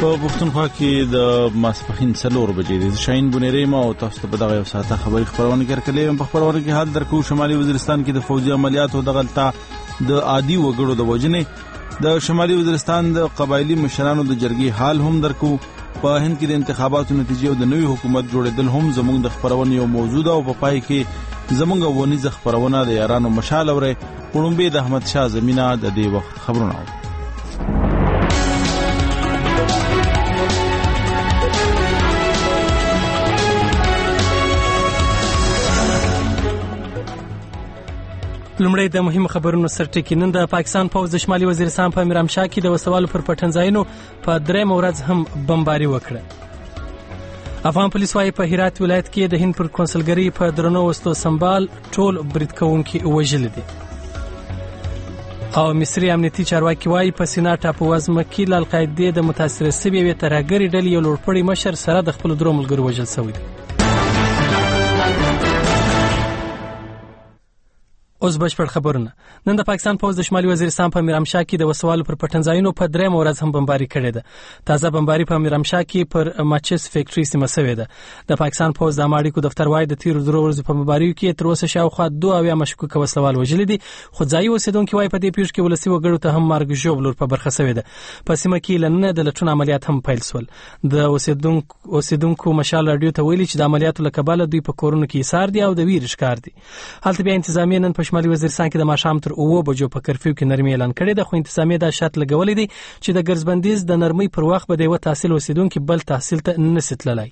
په پښتونخوا کې د ماسپښین 4 بجې د شاهین بنيري ما او تاسو ته په دغه یو ساعته خبري خبرونه کړلې. په خبرونه کې حال درکو شمالي وزیرستان کې د فوجي عملیاتو د غلطه د عادي وګړو د وجنې د شمالي وزیرستان د قبایلی مشرانو د جرګې حال هم درکو. په هند کې د انتخاباتو نتیجې او د نوي حکومت جوړېدل هم زموږ د خبرونې یو موضوع ده او په پای کې زموږ ونیز خبرونه د یارانو مشال اوري. پړومبه د احمد شاه زمينه د دې وخت خبرونه. لومړی د مهمو خبرونو سرټکی. نن د پاکستان پوځ د شمالي وزیرستان په میرامشاه کې د وسوالو پر پټنځایونو په 3 ورځ هم بمباري وکړه. افغان پولیس وايي په هرات ولایت کې د هند پر کنسولګری په درنو وسلو سنبال ټول برید کوونکي وژل دي. او مصري امنیتي چارواکي وايي په سینا ټاپو وزمه کې د القاعده د متاثر سوي ترهګری ډلې یو لوړپوړی مشر سره د خپل درو ملګرو وژل شوی دی. اوس بشپړ خبرونه. نن د پاکستان پوځ د شمالي وزیرستان په میرامشاه کې د وسوالو پر پټنځایونو په 3 ورځ هم بمباري کړې ده. تازه بمباري په میرامشاه کې پر ماچس فیکټري سیمه شوې ده. د پاکستان پوځ د اماړیکو دفتر وايي د تیر 2 ورځې په بمباري کې تر اوسه شاوخوا 2 مشکوک وسوال وژل دي. خو ځایي اوسیدونکو وايي په دې پیښه کې ولسی وګړو ته هم مرګ ژوبلور په برخه شوې ده. په سیمه کې لننه د لټون عملیات هم پیل شول. د اوسیدونکو مشال رادیو ته ویلي چې د عملیاتو لکباله دوی په کورونو کې ایثار دي او د ویر ښکار دي. حالت بیا انتظامیه نن په شمالي وزیرستان کې د ماښام تر 9 بجو په کرفیو کې نرمي اعلان کړی ده. خو انتظامیه دا شرط لګولې دي چې د ګرځبندیز د نرمۍ پر وخت به د یو تحصیل اوسیدونکو بل تحصیل ته نسیتللای.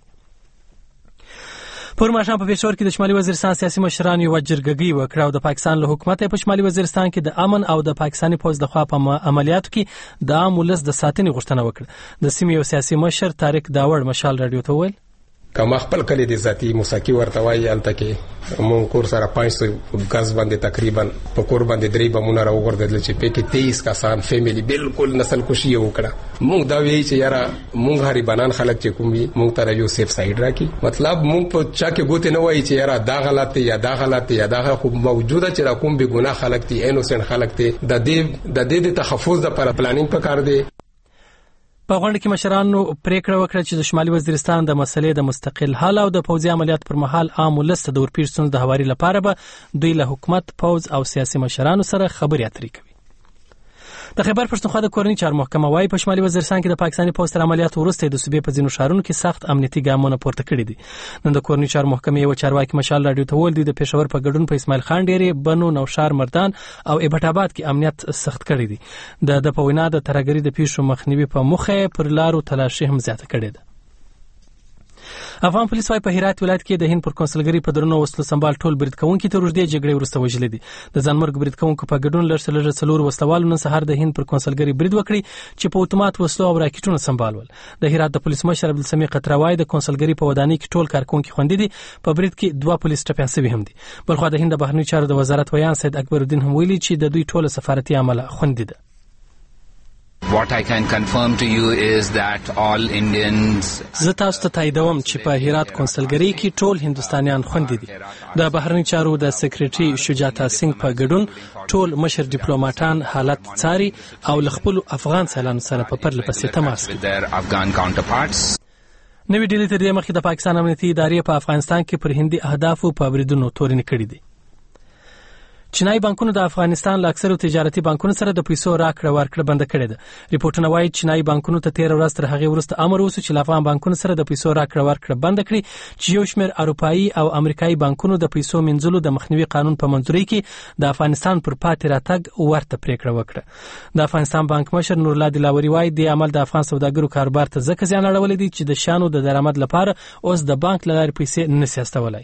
پر ماښام په پېښور کې د شمالي وزیرستان سیاسي مشران یو جرګګي وکړه او د پاکستان له حکومت په شمالي وزیرستان کې د امن او د پاکستاني پوځ د خوا په عملیاتو کې د عام ولس د ساتنې غوښتنه وکړه. د سیمې یو سیاسي مشر طارق داوړ مشال رادیو ته ویل کما خپل کلی د ذاتی موسیقي ورتوي الته کې مون کور سره 500 غاز باندې تقریبا په کور باندې 3 بمونه راوغورځل چې په کې 23 کسان فیملی بالکل نسل کشي وکړه. مونږ دا وی چې یاره مونږ هری بنان خلک چې کومي مونږ ته یو سیف سایډ راکې مطلب مونږ په چا کې ګوت نه وای چې یاره دا غلط یا دا غلط یا دا خو موجوده چې کوم به ګناه خلک دي انوسنت خلک دي د دې تحفظ لپاره پلانینګ پکار دی. په غونډه کې مشرانو پریکړه وکړه چې د شمالي وزیرستان د مسلې د مستقل حل او د پوځي عملیات پر مهال عام ولس د ورپېښ ستونزو د هواري لپاره به دوی له حکومت پوځ او سیاسي مشرانو سره خبرې اترې کوي. د خیبر پښتونخوا د کورنۍ چارو محکمه وايي په شمالي وزیرستان کې د پاکستاني پوځ تر عملیاتو وروسته د صوبې په ځینو ښارونو کې سخت امنیتي ګامونه پورته کړي دي. نن د کورنۍ چارو محکمې یو چارواکي مشال رادیو ته ویل دي د پېښور په ګډون په اسماعیل خان ډېرې بنو نوشار مردان او ایبټ آباد کې امنیت سخت کړی دي. د په وینا د ترهګرۍ د پیښو مخنیوي په موخه پر لارو تلاشي هم زیاته کړې ده. افغان پولیس وايي په هرات ولایت کې د هند پر کنسولګری په درنو وسلو سنبال ټول برید کوونکي تر اوږدې جګړې وروسته وژل دي. د ځانمرګ برید کوونکو په ګډون لږ 4 وسلوالو نن سهار د هند پر کنسولګری برید وکړي چې په اتومات وسلو او راکټونو سنبال ول. د هرات د پولیس مشر عبدالسمیع قطره وايي د کنسولګری په ودانۍ کې ټول کارکونکي خوندي دي. په برید کې 2 پولیس ټپیان شوي هم دي. بلخو د هند د بهرنیو چارو د وزارت ویان سید اکبر الدین هم ویلي چې د دوی ټول سفارتي عمله خوندي ده. What I can confirm to you is that all Indians زه تاسو ته تاییدوم چې په هرات کنسولګری کې ټول هندستانیان خوندي دي. د بهرنیو چارو د سکریټري شجاعت سنگ په ګډون ټول مشر ډیپلوماټان حالت څاري او ل خپل افغان سیلانو سره په پرله پسې تماس کوي. نوې ډیلي تر دې مخکې د پاکستان امنیتي ادارې په افغانستان کې پر هندي اهدافو په بریدونو تورن کړي دي. چینایي بانکونو د افغانستان له اکثرو تجارتي بانکونو سره د پیسو راکړه ورکړه بند کړې ده. ریپورتونه وايي چینایي بانکونو ته 13 ورځې تر هغه وروسته امر وشو چې له افغان بانکونو سره د پیسو راکړه ورکړه بند کړي چې یو شمېر اروپایي او امریکایي بانکونو د پیسو منځلو د مخنیوي قانون په منځوري کې د افغانستان پر پاتې راتګ ورته پریکړه وکړه. د افغانستان بانک مشر نور الله دلاوري وايي د عمل د افغان سوداګرو کاروبار ته ځکه زیان اړولې دي چې د شانو د درآمد لپاره اوس د بانک له لارې پیسې نه سي استولای.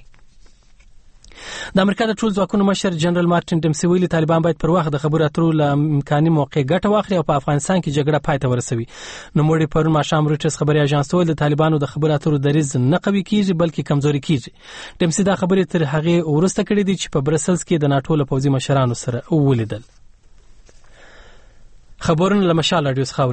د امریکا د ټول ځواکونو مشر جنرال مارټین ډمسي ویلي طالبان باید پر وخت د خبرو اترو له امکاني موقع ګټه واخلي او په افغانستان کې جګړه پای ته ورسوي. نو موږ پرون ماښام رويټرز خبري اژانس ویل د طالبانو د خبرو اترو دریځ نه قوي کیږي بلکې کمزوري کیږي. ډمسي دا خبرې تر هغه ورسته کړې دي چې په برسلز کې د ناتو له پوځي مشرانو سره ولیدل. خبرونه له مشال رادیو خاوري.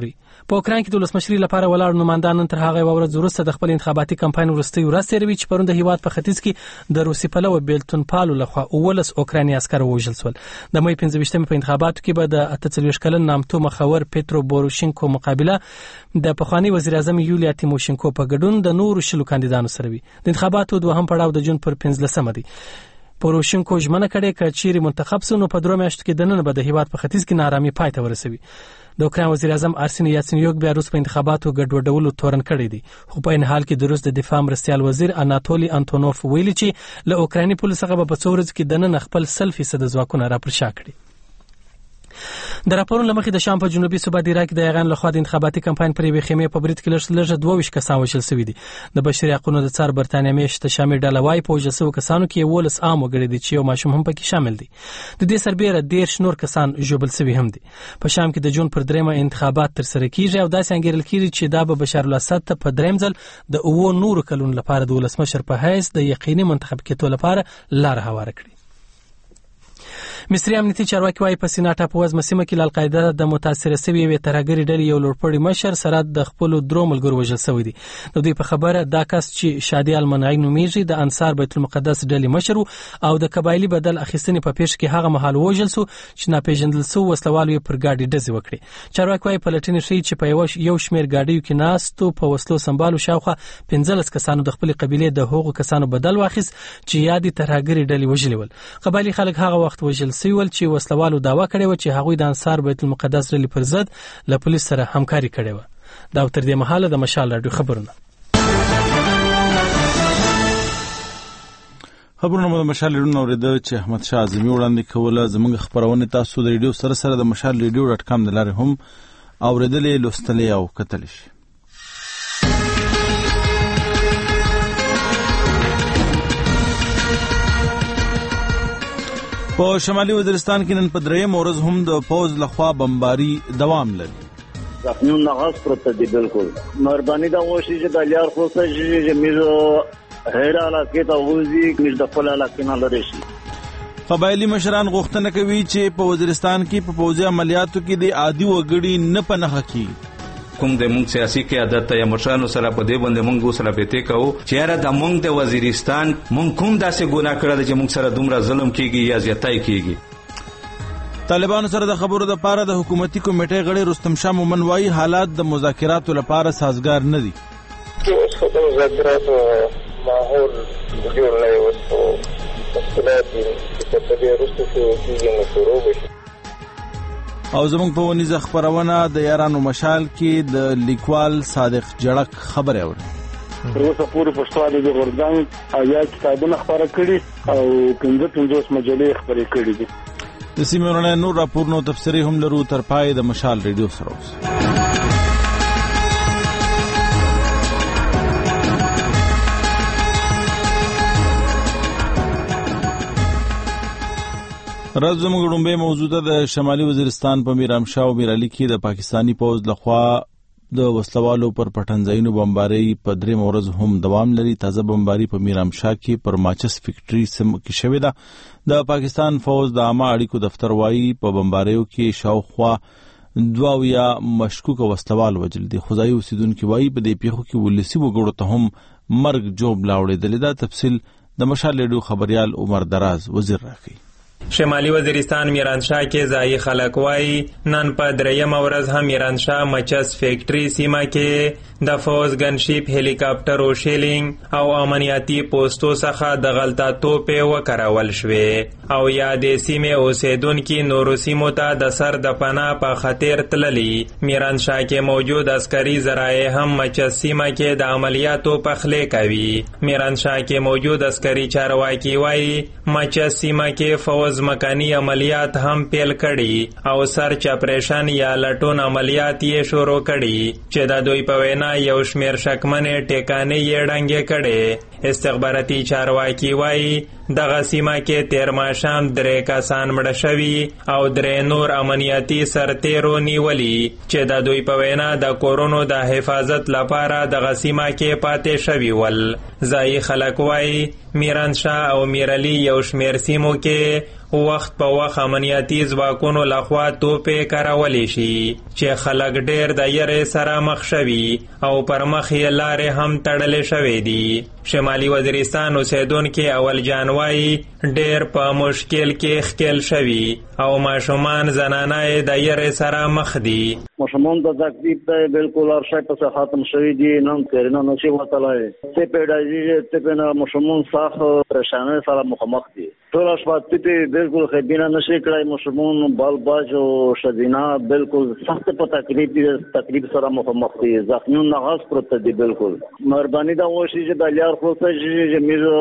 په اوکراین کې د ولسمشرۍ لپاره ولاړ نمائندان نن تر هغه ورځ وروسته د خپل انتخاباتي کمپاین وروستۍ ورځ تېروي چې پرون د هیواد په ختیځ کې د روسي پلوه بیلتون پالو لخوا 19 اوکرایني عسکر وژل شول. د مې 15 په انتخاباتو کې به د 48 کلن نامتو مخور پیترو بوروشینکو مقابله د پخوانی وزیر اعظم یولیا تیموشینکو په ګډون د نورو شلو کاندیدانو سره وي. د انتخاباتو دوهم پړاو د جون پر 15 دی. پوروشینکو ژمنه کړې چې چیرې منتخب سو نو په 3 میاشتو کې د نن به د هیواد په ختیځ کې نارامي پای ته ورسوي. د اوکراین وزیر اعظم ارسنی یاتسینیوک بیا روس په انتخاباتو ګډوډولو تورن کړی دی، خو په ان حال کې د روس د دفاع مرستیال وزیر اناتولی انتونوف ویلي چې له اوکرایني پولیسو څخه په څو ورځو کې د نن خپل 100% ځواکونه راپرشا کړي. د راپورونو لمخې د شام په جنوبي صوبه د عراق د ایران لخوا د انتخاباتي کمپاین پر یوې خیمې په برید کې لږ 22 کسان وژل شوي دي. د بشري حقوقو د څار برتانیا میشته شامل ډله وايي په وژل شوو کسانو کې 19 عام وګړي دي چې یو ماشوم هم پکې شامل دي. د دې سربېره 13 نور کسان ژوبل شوي هم دي. په شام کې د جون پر 3 انتخابات تر سره کیږي او داسې انګیرل کیږي چې دا به بشار الاسد ته په دریم ځل د 9 نورو کلونو لپاره د ولسمشر په حیث د یقیني منتخب کېدو لپاره لار هواره کړي. مصري امنیتي چارواکي وايي په سینا ټاپووزمه سیمه کې القاعده د متاثره شوی یوې ترهګرې ډلې یو لوړپوړي مشر سره د خپل درو ملګرو وژل شوی دی. د دوی په خبره دا کس چې شادي المنعی نومیږي د انصار بیت المقدس ډلې مشر او د قبایلی بدل اخیستنې په پیښه کې هغه مهال وژل شو چې ناپېژندل شو وسلوالو پر گاډي ډزې وکړي. چارواکي وايي پلټنې ښیي چې په یو شمېر گاډیو کې ناستو په وسلو سمبالو شاوخوا 15 کسانو د خپل قبیلې د هغو کسانو بدل واخیست چې یادي ترهګرې ډلې وژلې ول. قبایلی خلک هغه وخت وژل شوي ول چې وسلوالو دعوا کړې و چې هغوی د انصار بیت المقدس ډلې پر ضد له پولیس سره همکاري کړې و. دا تر دې مهاله د مشال راډیو خبرونه مو د مشال راډیو اوریدل چې احمد شاه اعظمي وړاندې کوله. زموږ خبرونه تاسو د ریډیو سره د مشال radio.com د لارې هم اوریدلې، لوستلې او کتلې شي. په شمالي وزیرستان کې نن په 3 ورځ هم د پوز لخوا بمباري دوام لري. زخمون نغاز پرته دی. بالکل مهرباني دا وشي چې د لیار خوسته چې میزو هیرا علاقه ته وځي چې د خپل علاقه نه لري شي. قبایلی مشران غوښتنه کوي چې په وزیرستان کې په پوځي عملیاتو کې د عادي وګړي نه پنهخ کی. کوم د مونږ سیاسي قیادت یا مشرانو سره په دې باندې مونږ سره پېته کوو چې را د مونږ د وزیرستان مونږ کوم داسې ګناه کړل چې مونږ سره دومره ظلم کیږي یا زیاتای کیږي. طالبانو سره د خبرو د پاره د حکومتي کمیټې غړي رستم شاه مومن وايي حالات د مذاکراتو لپاره سازگار نه دي. اوس خو د مذاکراتو ماحول جوړ نه و او مشکلات چې په دې وروسته کېږي نو شروع بشي. او زموږ په ونیزه خبرونه د یارانو مشال کې د لیکوال صادق جړک خبره اوري. روسه پوری پښتو د غورځنګ یا کتابونه خبره کړي او 15 مجلې خبرې کړي دي. د سیمونو نور راپورونو تفسیری هم لرو تر پای د مشال ریډیو سره اوس. راز زموږ ډومبه موضوع د شمالي وزیرستان په میرامشاه او میرعلي کې د پاکستانی پوځ لخوا د وسلوالو پر پټنځایونو بمباري په 3 ورځ هم دوام لري. تازه بمباري په میرامشاه کې پر ماچس فیکټري سم کې شوې ده. د پاکستان فوج د عامه اړیکو دفتر وايي په بمباریو کې شاوخوا 2 مشکوک وسلوال وژل دي. خدای اوسیدونکو وايي په دې پیښو کې ولسی وګړو ته هم مرګ جوړ لاوړېدل. دا تفصیل د مشال ریډیو خبريال عمر دراز وزیر راکړي. شمالي وزیرستان میرانشاه کې ځایي خلک وایي نن په 3 ورځ هم میرانشاه مچس فیکټري سیمه کې د فوز ګنشیپ هلیکاپټر او شیلینګ او امنیتي پوسټو څخه د غلطه توپې وکارول شوې او یا د سیمې اوسیدونکو نورو سیمو ته د سر د پناه په خطر تللي. میرانشاه کې موجود عسکري ذرایع هم مچس سیمه کې د عملیاتو پخلې کوي. میرانشاه کې موجود عسکري چارواکي وایي مچس سیمه کې فوز مکانی عملیات هم پیل کړي او سرچ اپریشن یا لټون عملیات یې شروع کړي چې د دوی په وینا یو شمیر شکمنې ټیکانې یې ډنګې کړي. استخباراتي چارواکي وایي دغه سیمه کې 13 ماشام 3 کسان مړه شوي او 3 نور امنیتي سرتیرو نیولي چې د دوی په وینا د کورونو د حفاظت لپاره دغه سیمه کې پاتې شوي ول. ځایي خلک وایي میرانشاه او میرعلي یو شمیر سیمو کې وخت په وخت امنیتي ځواکونو لخوا توپې کارولې شي چې خلک ډېر د یرې سره مخ شوي او پر مخ یې لارې هم تړلې شوې دي. شمالي وزیرستان اوسیدونکي اول جان وایي ډېر په مشکل کې ښکېل شوي او ماشومان زنانه یې د یرې سره مخ دي. ماشومان د تکلیف ته بالکل هر شی پسې ختم شوي دي. نن کرینا نشي وتلی څه پیډایي څه نه ماشومان سخت پریشانۍ سره مخامخ دي. ټول شپه ته بالکل خبینه نشي کړای. ماشومان بال باج او شدینا بالکل سخت په تکلیف سره مخامخ دي. زخمیون نغاز پروت دي. بالکل مهرباني دا وشي چې د لیار خو چې میزو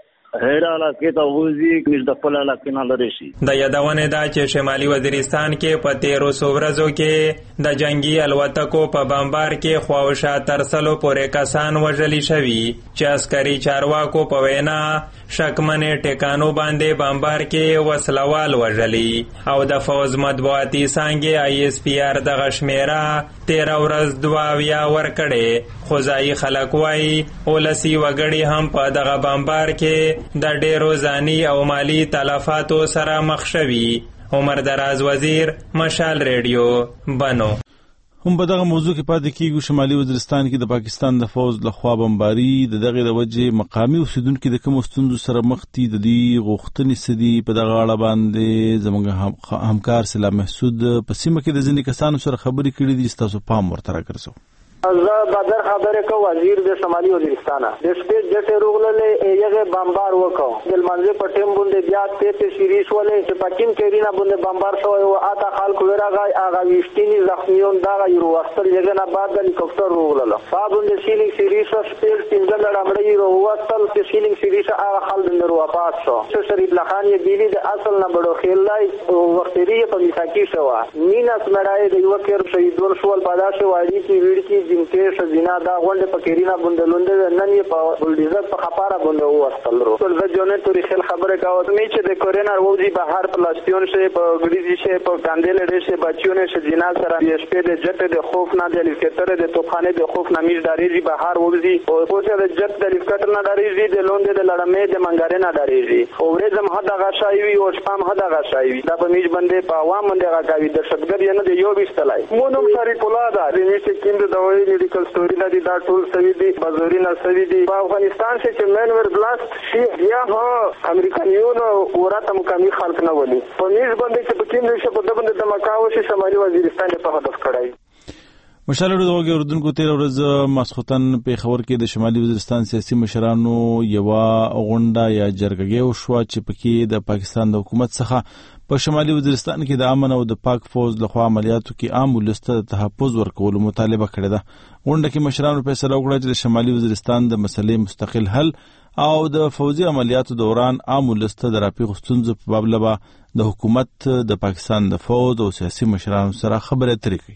هر علاقه ته وځي چې د خپل علاقې نه لري شي. د یادونه دا چې شمالي وزیرستان کې په 1300 ورځو کې د جنگي الوتکو په بمبار کې خواوشا ترسلو پورې کسان وژل شوي چې عسکري چارواکو په وینا شکمنې ټکانو باندې بمبار کې وسلوال وژلي او د فوز مطبوعاتي څانګې ISPR د غشمیره 13 ورځ 2 ورکړې. خو ځایي خلک وایي ولسي وګړي هم په دغه بمبار کې د ډېرو ځاني او مالی تلفاتو سره مخ شوي. عمر دراز وزیر، مشال ریډیو، بنو. هم په دغه موضوع کې پاتې کیږو. شمالي وزیرستان کې د پاکستان د فوج لخوا بمباري د دغه د وجې مقامي اوسیدونکو د کوم ستونزو سره مخ دي د دې غوښتنې سدي په دغه اړه باندې زموږ همکار سلام محسود په سیمه کې د ځینې کسانو سره خبرې کړې دي. تاسو پام ورته راکړئ. زه بدر خبره کو وزیر د شمالي وزیرستان د سپیډ جټ روغللې یغه بمبار وکاو د منځه پټیم باندې بیا ته سیریش ولې چې پکین کېرینا باندې بمبار شو او اته خلک ورغای هغه وشتینی زخمیون دا یو وختل یغه نه بعد د هلیکوپټر روغلل فابوند سیلینګ سیریش سپیډ څنګه لړمړی وروستل چې سیلینګ سیریش هغه خلک نور واپس شو چې شریف لخان یې بیلی د اصل نه بڑو خلای او وختری په میثاقي شو میناس مړای د یو کېر شهیدون شول پداسه وایي چې ویډکی جنکه شزینا دا غونډه په کېرینا بندلوند نن یې په بلډیزر په خپاره باندې وستل ورو ټول ځونه توري خل خبره کاوه مې چې د کورینا وځي بهر پلاستیون شه په غړي شه په کاندل لري شه بچونه شزینا سره یې شپې د جټ د خوف نه د هلیکوپټر د توپخانه د خوف نه میز داريږي بهر وځي او پوسه د جټ د هلیکوپټر نه داريږي د لوند د لړمې د منګارې نه داريږي او ورځم هدا غشایوي او شپم هدا غشایوي دا په میز باندې په عوام باندې راکاوي د شتګر یې نه دی یو بيستلای مونږ شریف الله دا د نشي کیند د وایي میډیکل سټوري نه دي دا ټول سوي دي بازوري نه سوي دي په افغانستان چې منور بلاست شي یا ها امریکایانو ورته مقامي خلک نه ولي په میز باندې چې په کیند شي په دبند د مکاو شي شمالي وزیرستان په هدف کړای. مشال ورو اردوونکو 13 ورځ ماسختن په خبر کې د شمالي وزیرستان سیاسي مشرانو یو غونډه یا جرګه وشوه چې پکې د پاکستان د حکومت څخه په شمالي وزیرستان کې د امن او د پاک فوج لخوا عملیاتو کې عام ولسته تحفظ ورکولو مطالبه کړې ده. غونډه کې مشرانو فیصله وکړه چې د شمالي وزیرستان د مسلې مستقل حل او د فوجي عملیاتو دوران عام ولسته د راپیغ ستونزو په باب لبا د حکومت د پاکستان د فوج او سیاسي مشرانو سره خبرې اترې کوي.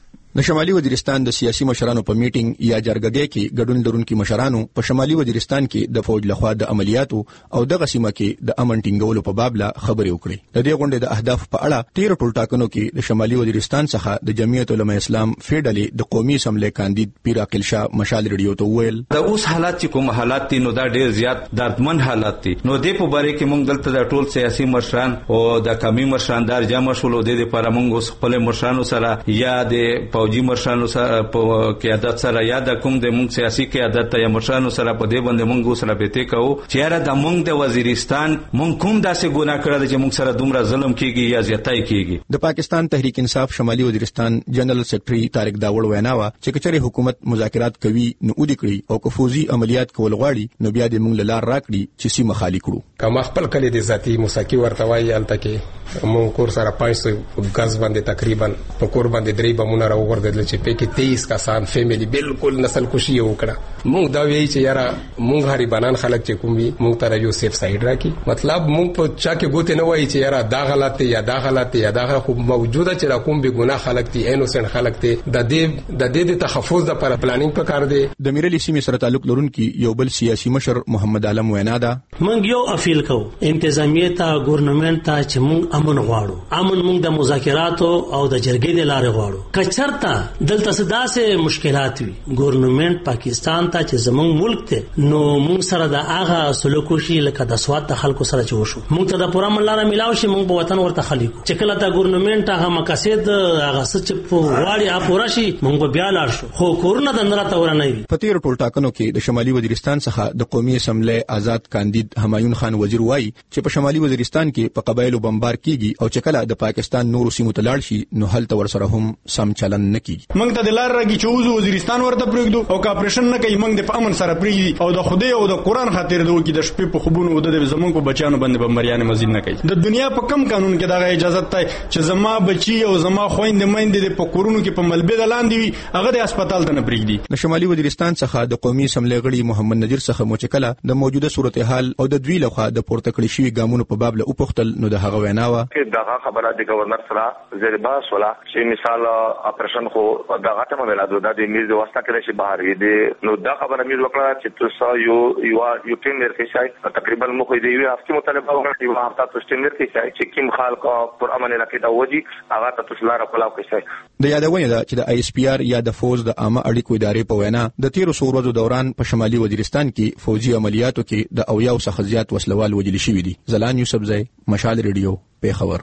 د شمالي وزیرستان د سیاسي مشرانو په میټینګ یا جرګه کې ګډون لرونکي مشرانو په شمالي وزیرستان کې د فوج لخوا د عملیاتو او د غسیمه کې د امن ټینګولو په باب لا خبرې وکړي. د دې غونډې د اهداف په اړه 13 ټولټاکنو کې د شمالي وزیرستان څخه د جمعیت علماء اسلام فیډلې د قومي اسمبلی کاندید پیر عاقل شاه مشال ریډیو ته ویل د اوس حالات چې کوم حالات دي نو دا ډېر زیات دردمن حالات دي. نو دې په باره کې موږ دلته د ټول سیاسي مشران او د قومي مشران دار جمع شول او د لپاره موږ خپل مشرانو سره یا د فوجي مشرانو سره په قیادت سره یا د کوم د موږ سیاسي قیادت یا مشرانو سره په دې باندې موږ سره بیته کوو چې را د موږ د وزیرستان موږ کوم داسې ګناه کړل چې موږ سره دومره ظلم کیږي یا زیاتای کیږي. د پاکستان تحریک انصاف شمالي وزیرستان جنرال سیکریټري طارق داوړ ویناوه چې کچره حکومت مذاکرات کوي نو ودی کړی او کفوزي عملیات کول غواړي نو بیا د موږ لار راکړي چې سیمه خالی کړو. کما خپل کلی د ذاتی موسیقي ورتوي الته کې موږ کور سره 500 غاز باندې تقریبا په کور باندې 3 بمونه راوغورځل چې په کې 23 کسان فیملی بالکل نسل کشي وکړه. موږ دا وی چې یاره موږ هری بنان خلک چې کومي موږ ته یو سیف سایډ راکې مطلب موږ په چا کې ګوت نه وای چې یاره دا غلط یا دا غلط یا دا خو موجوده چې کوم به ګناه خلک دي انوسنت خلک دي د دې تحفظ لپاره پلانینګ پکار دی. د میرلی سیمې سره تعلق لرونکي یو بل سیاسي مشر محمد عالم وینا ده موږ یو اپیل کوو انتظامیه ته ګورنمنت ته چې موږ امن غواړو. امن موږ د مذاکراتو او د جرګې د لارې غواړو. کچرته البته دلته سداسه مشکلات وي ګورنمنت پاکستان ته چې زمونږ ملک ته نو موږ سره د هغه سلوک وشي لکه د سواد د خلکو سره چې وشو موږ ته د پوره ملاره ملاو شي موږ په وطن ورته خلیکو چې کله د ګورنمنت هغه مقاصد هغه څه په واړی اپورا شي موږ بیا لاړ شو خو کورونه د نراته ورنه وي. په تیر ټول ټاکنو کې د شمالي وزیرستان څخه د قومي اسمبلی آزاد کاندید همایون خان وزیر وایي چې په شمالي وزیرستان کې په قبایلو بمبار کیږي او چې کله د پاکستان نورو سیمو ته لاړ شي نو هلته ورسره هم سم چلن نه کیږي. موږ ته د لار راګي چې وزیرستان ورته پرېږدو او کاپریشن نه کوي موږ د امن سره پرېږدي او د خدای او د قران خاطر دوی کې د شپې په خوبونو او د زمونږ په بچانو باندې بمباریان مزید نه کوي. د دنیا په کم قانون کې دا اجازه ته چې زما بچي او زما خويند مېند په کورونو کې په ملبه لاندې وي هغه د هسپتال ته نه پرېږدي. د شمالي وزیرستان څخه د قومي اسمبلی غړي محمد نذیر څخه موچکله د موجوده صورتحال او د دوی لخوا د پورته کړی شوی ګامونو په باب له وپختل نو د هغه ویناوه چې دغه خبره د گورنر سره زیر باس ولا چې مثال اپریشن خو دغه ته ملادو د میز د واسطه کې شي بهر دي نو دا خبره میز وکړه چې تاسو یو ټیم ورکې شي تقریبا مخ دی وی افکی مطالبه وکړه چې هغه تاسو ټیم ورکې شي چې کوم خلک پر امن علاقې ته وځي هغه تاسو لاره کولاو کې شي. د یادونه ده چې د آی اس پی آر یا د فوز د عامه اړیکو ادارې په وینا د 13 ورځو دوران په شمالي وزیرستان کې فوجي عملیاتو کې د اویاو څخه زیات وسلوال وجل شوی دي. زلان یوسفزئی مشال ریډیو پیښور.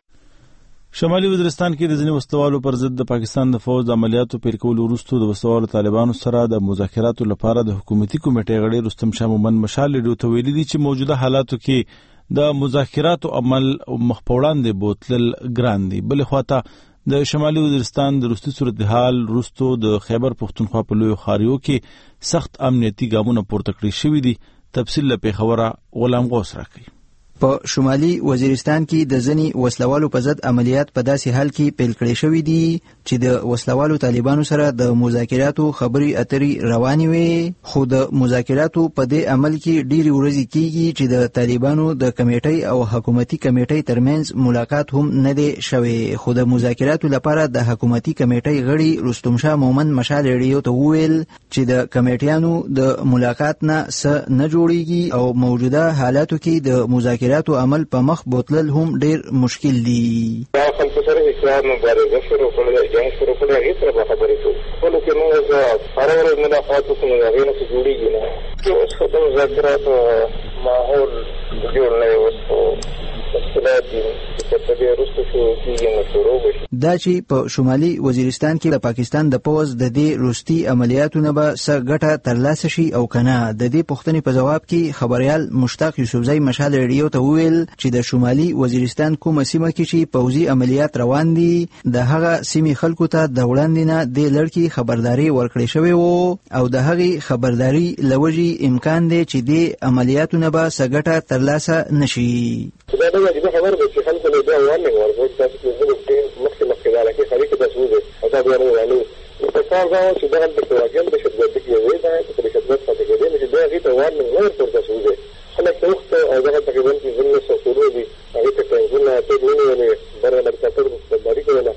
شمالي وزیرستان کې د ځینې وسلوالو پر ضد د پاکستان د فوج د عملیاتو پیل کولو وروسته د وسلوالو طالبانو سره د مذاکراتو لپاره د حکومتي کمیټې غړي رستم شاه مومن مشال ریډیو ته ویلي دي چې موجوده حالاتو کې د مذاکراتو عمل مخ په وړاندې بوتلل ګران دي. بل خواته د شمالي وزیرستان د روستي صورتحال وروسته د خیبر پښتونخوا په لوی خاریو کې سخت امنیتي ګامونه پورته کړی شوي دي. تفصیل له پیښوره غلام غوث راکړي. په شمالي وزیرستان کې د ځنی وسلوالو په ضد عملیات په داسې حال کې پیل کړي شوې دي چې د وسلوالو طالبانو سره د مذاکراتو خبري اترې روانې وي خو د مذاکراتو په دې عمل کې ډېری ورځې کېږي چې د طالبانو د کمیټې او حکومتي کمیټې ترمنځ ملاقات هم نه دی شوی خو د مذاکراتو لپاره د حکومتي کمیټې غړي رستم شاه مومن مشال ریډیو ته وویل چې د کمیټیانو د ملاقات نه څه نه جوړیږي او موجوده حالاتو کې د مذاکراتو عمل په مخ بوتلل هم ډیر مشکل دي. دا خلکو سره اسلام مبارزه شروع کړل جنگ شروع کړل هغه سره خبرې کوي خو لکه موږ هر ورځ ملاقات کوو هغه نه جوړیږي نه چې اوس خو د مذاکرات ماحول جوړ نه وو دا چې په شمالي وزیرستان کې د پاکستان د پوز د دې روستي عملیاتونه به څه ګټه ترلاسه شي او کنه د دې پوښتنې په جواب کې خبريال مشتاق یوسفزئی مشال ریډیو ته وویل چې د شمالي وزیرستان کومه سیمه کې چې پوزي عملیات روان دي د هغه سیمې خلکو ته د وړاندې نه د لړکی خبرداري ورکړې شوې وو او د هغې خبرداري لوجي امکان دی چې د عملیاتونه به څه ګټه ترلاسه نشي. دا د دې خبره چې خلکو له دا وانه ورغوي تاسو چې مخکې دا لکه خريک د سوزه او دا به ورانو په کار دا چې دا د پروګرام د شتګر د کیوي دا د شتګر په دې کې چې دا غي ته وانه ورته د سوزه خلک وخت او دا تقریبا چې زموږ سفرونه دي هغه ته څنګه ته ونه برابر کتل د بری کوله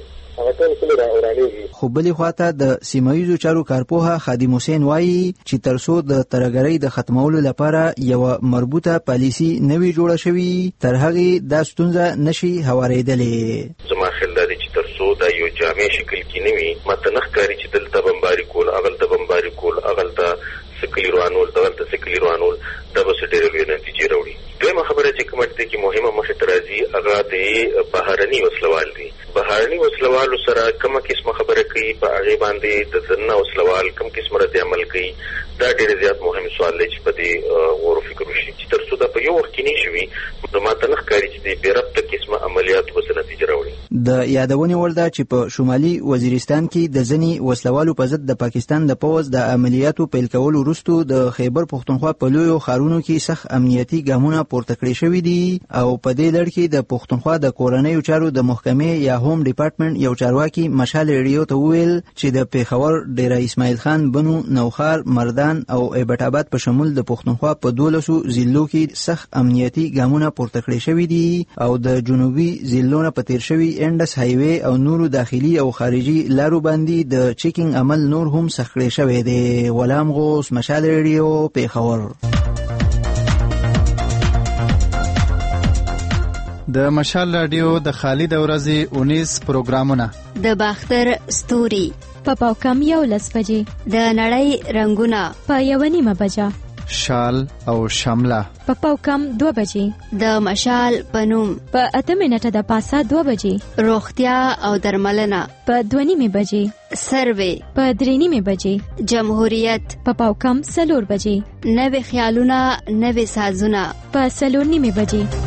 خو بلې خواته د سیمایي چارو کارپوه خادم حسین وایي چې ترڅو د ترګرۍ د ختمولو لپاره یو مربوطه پالیسی نوي جوړه شوی تر هغه د ستونزه نشي هوارېدلې. زما خیال دی چې ترڅو دا یو جامع شکل کې نوي متنخ کاری چې دلته بمباري کول اغلته بمباري کول اغلته سکلی روانول دغلته سکلی روانول دا به ډېرې لویې نتیجې راوړي. دویمه خبره چې کومه ده کې مهمه مخې ته راځي هغه د بهرني وسلوال دي. بهرني وسلوالو سره کومه قسمه خبره کوي په هغې باندې د دننه وسلوال کوم قسمه رد عمل کوي دا ډېر زیات مهم سوال دی چې په دې غور و فکر وشي چې تر څو دا په یو وخت کې نه شي نو ماته نه ښکاري چې د بې ربطه قسمه عملیاتو به څه نتیجه راوړي. د یادونې وړ ده چې په شمالي وزیرستان کې د ځینې وسلوالو په ضد د پاکستان د پوځ د عملیاتو پیل کولو وروسته د خیبر پښتونخوا په لویو ښارونو کې سخت امنیتي ګامونه پورته کړي شوي دي او په دې لړ کې د پښتونخوا د کورنیو چارو د محکمې یا هوم ډپارټمنټ یو چارواکي مشال ریډیو ته وویل چې د پیښور ډیره اسماعیل خان بنو نوخار مردان او ایبټ آباد په شمول د پښتونخوا په 12 ضلعو کې سخت امنیتي ګامونه پورته کړي شوي دي او د جنوبي ضلعونو په تیر شوي انډس هایوي او نورو داخلي او خارجي لارو باندې د چیکینګ عمل نور هم سخت کړي شوی دی. غلام غوث مشال ریډیو پیښور. د مشال رادیو د خالد ورځې 19 پروګرامونه د باختر ستوري په پاوکم 11 بجې، د نړۍ رنگونه په 1:30 بجه، شال او شمله په پاوکم 2 بجې، د مشال پنوم په 8 منټه د پاسه 2 بجې، روغتیا او درملنه په 2:30 بجې، سروې په 3:30 بجې، جمهوریت په پاوکم 4 بجې، نوې خیالونه نوې سازونه په 4:30 بجې.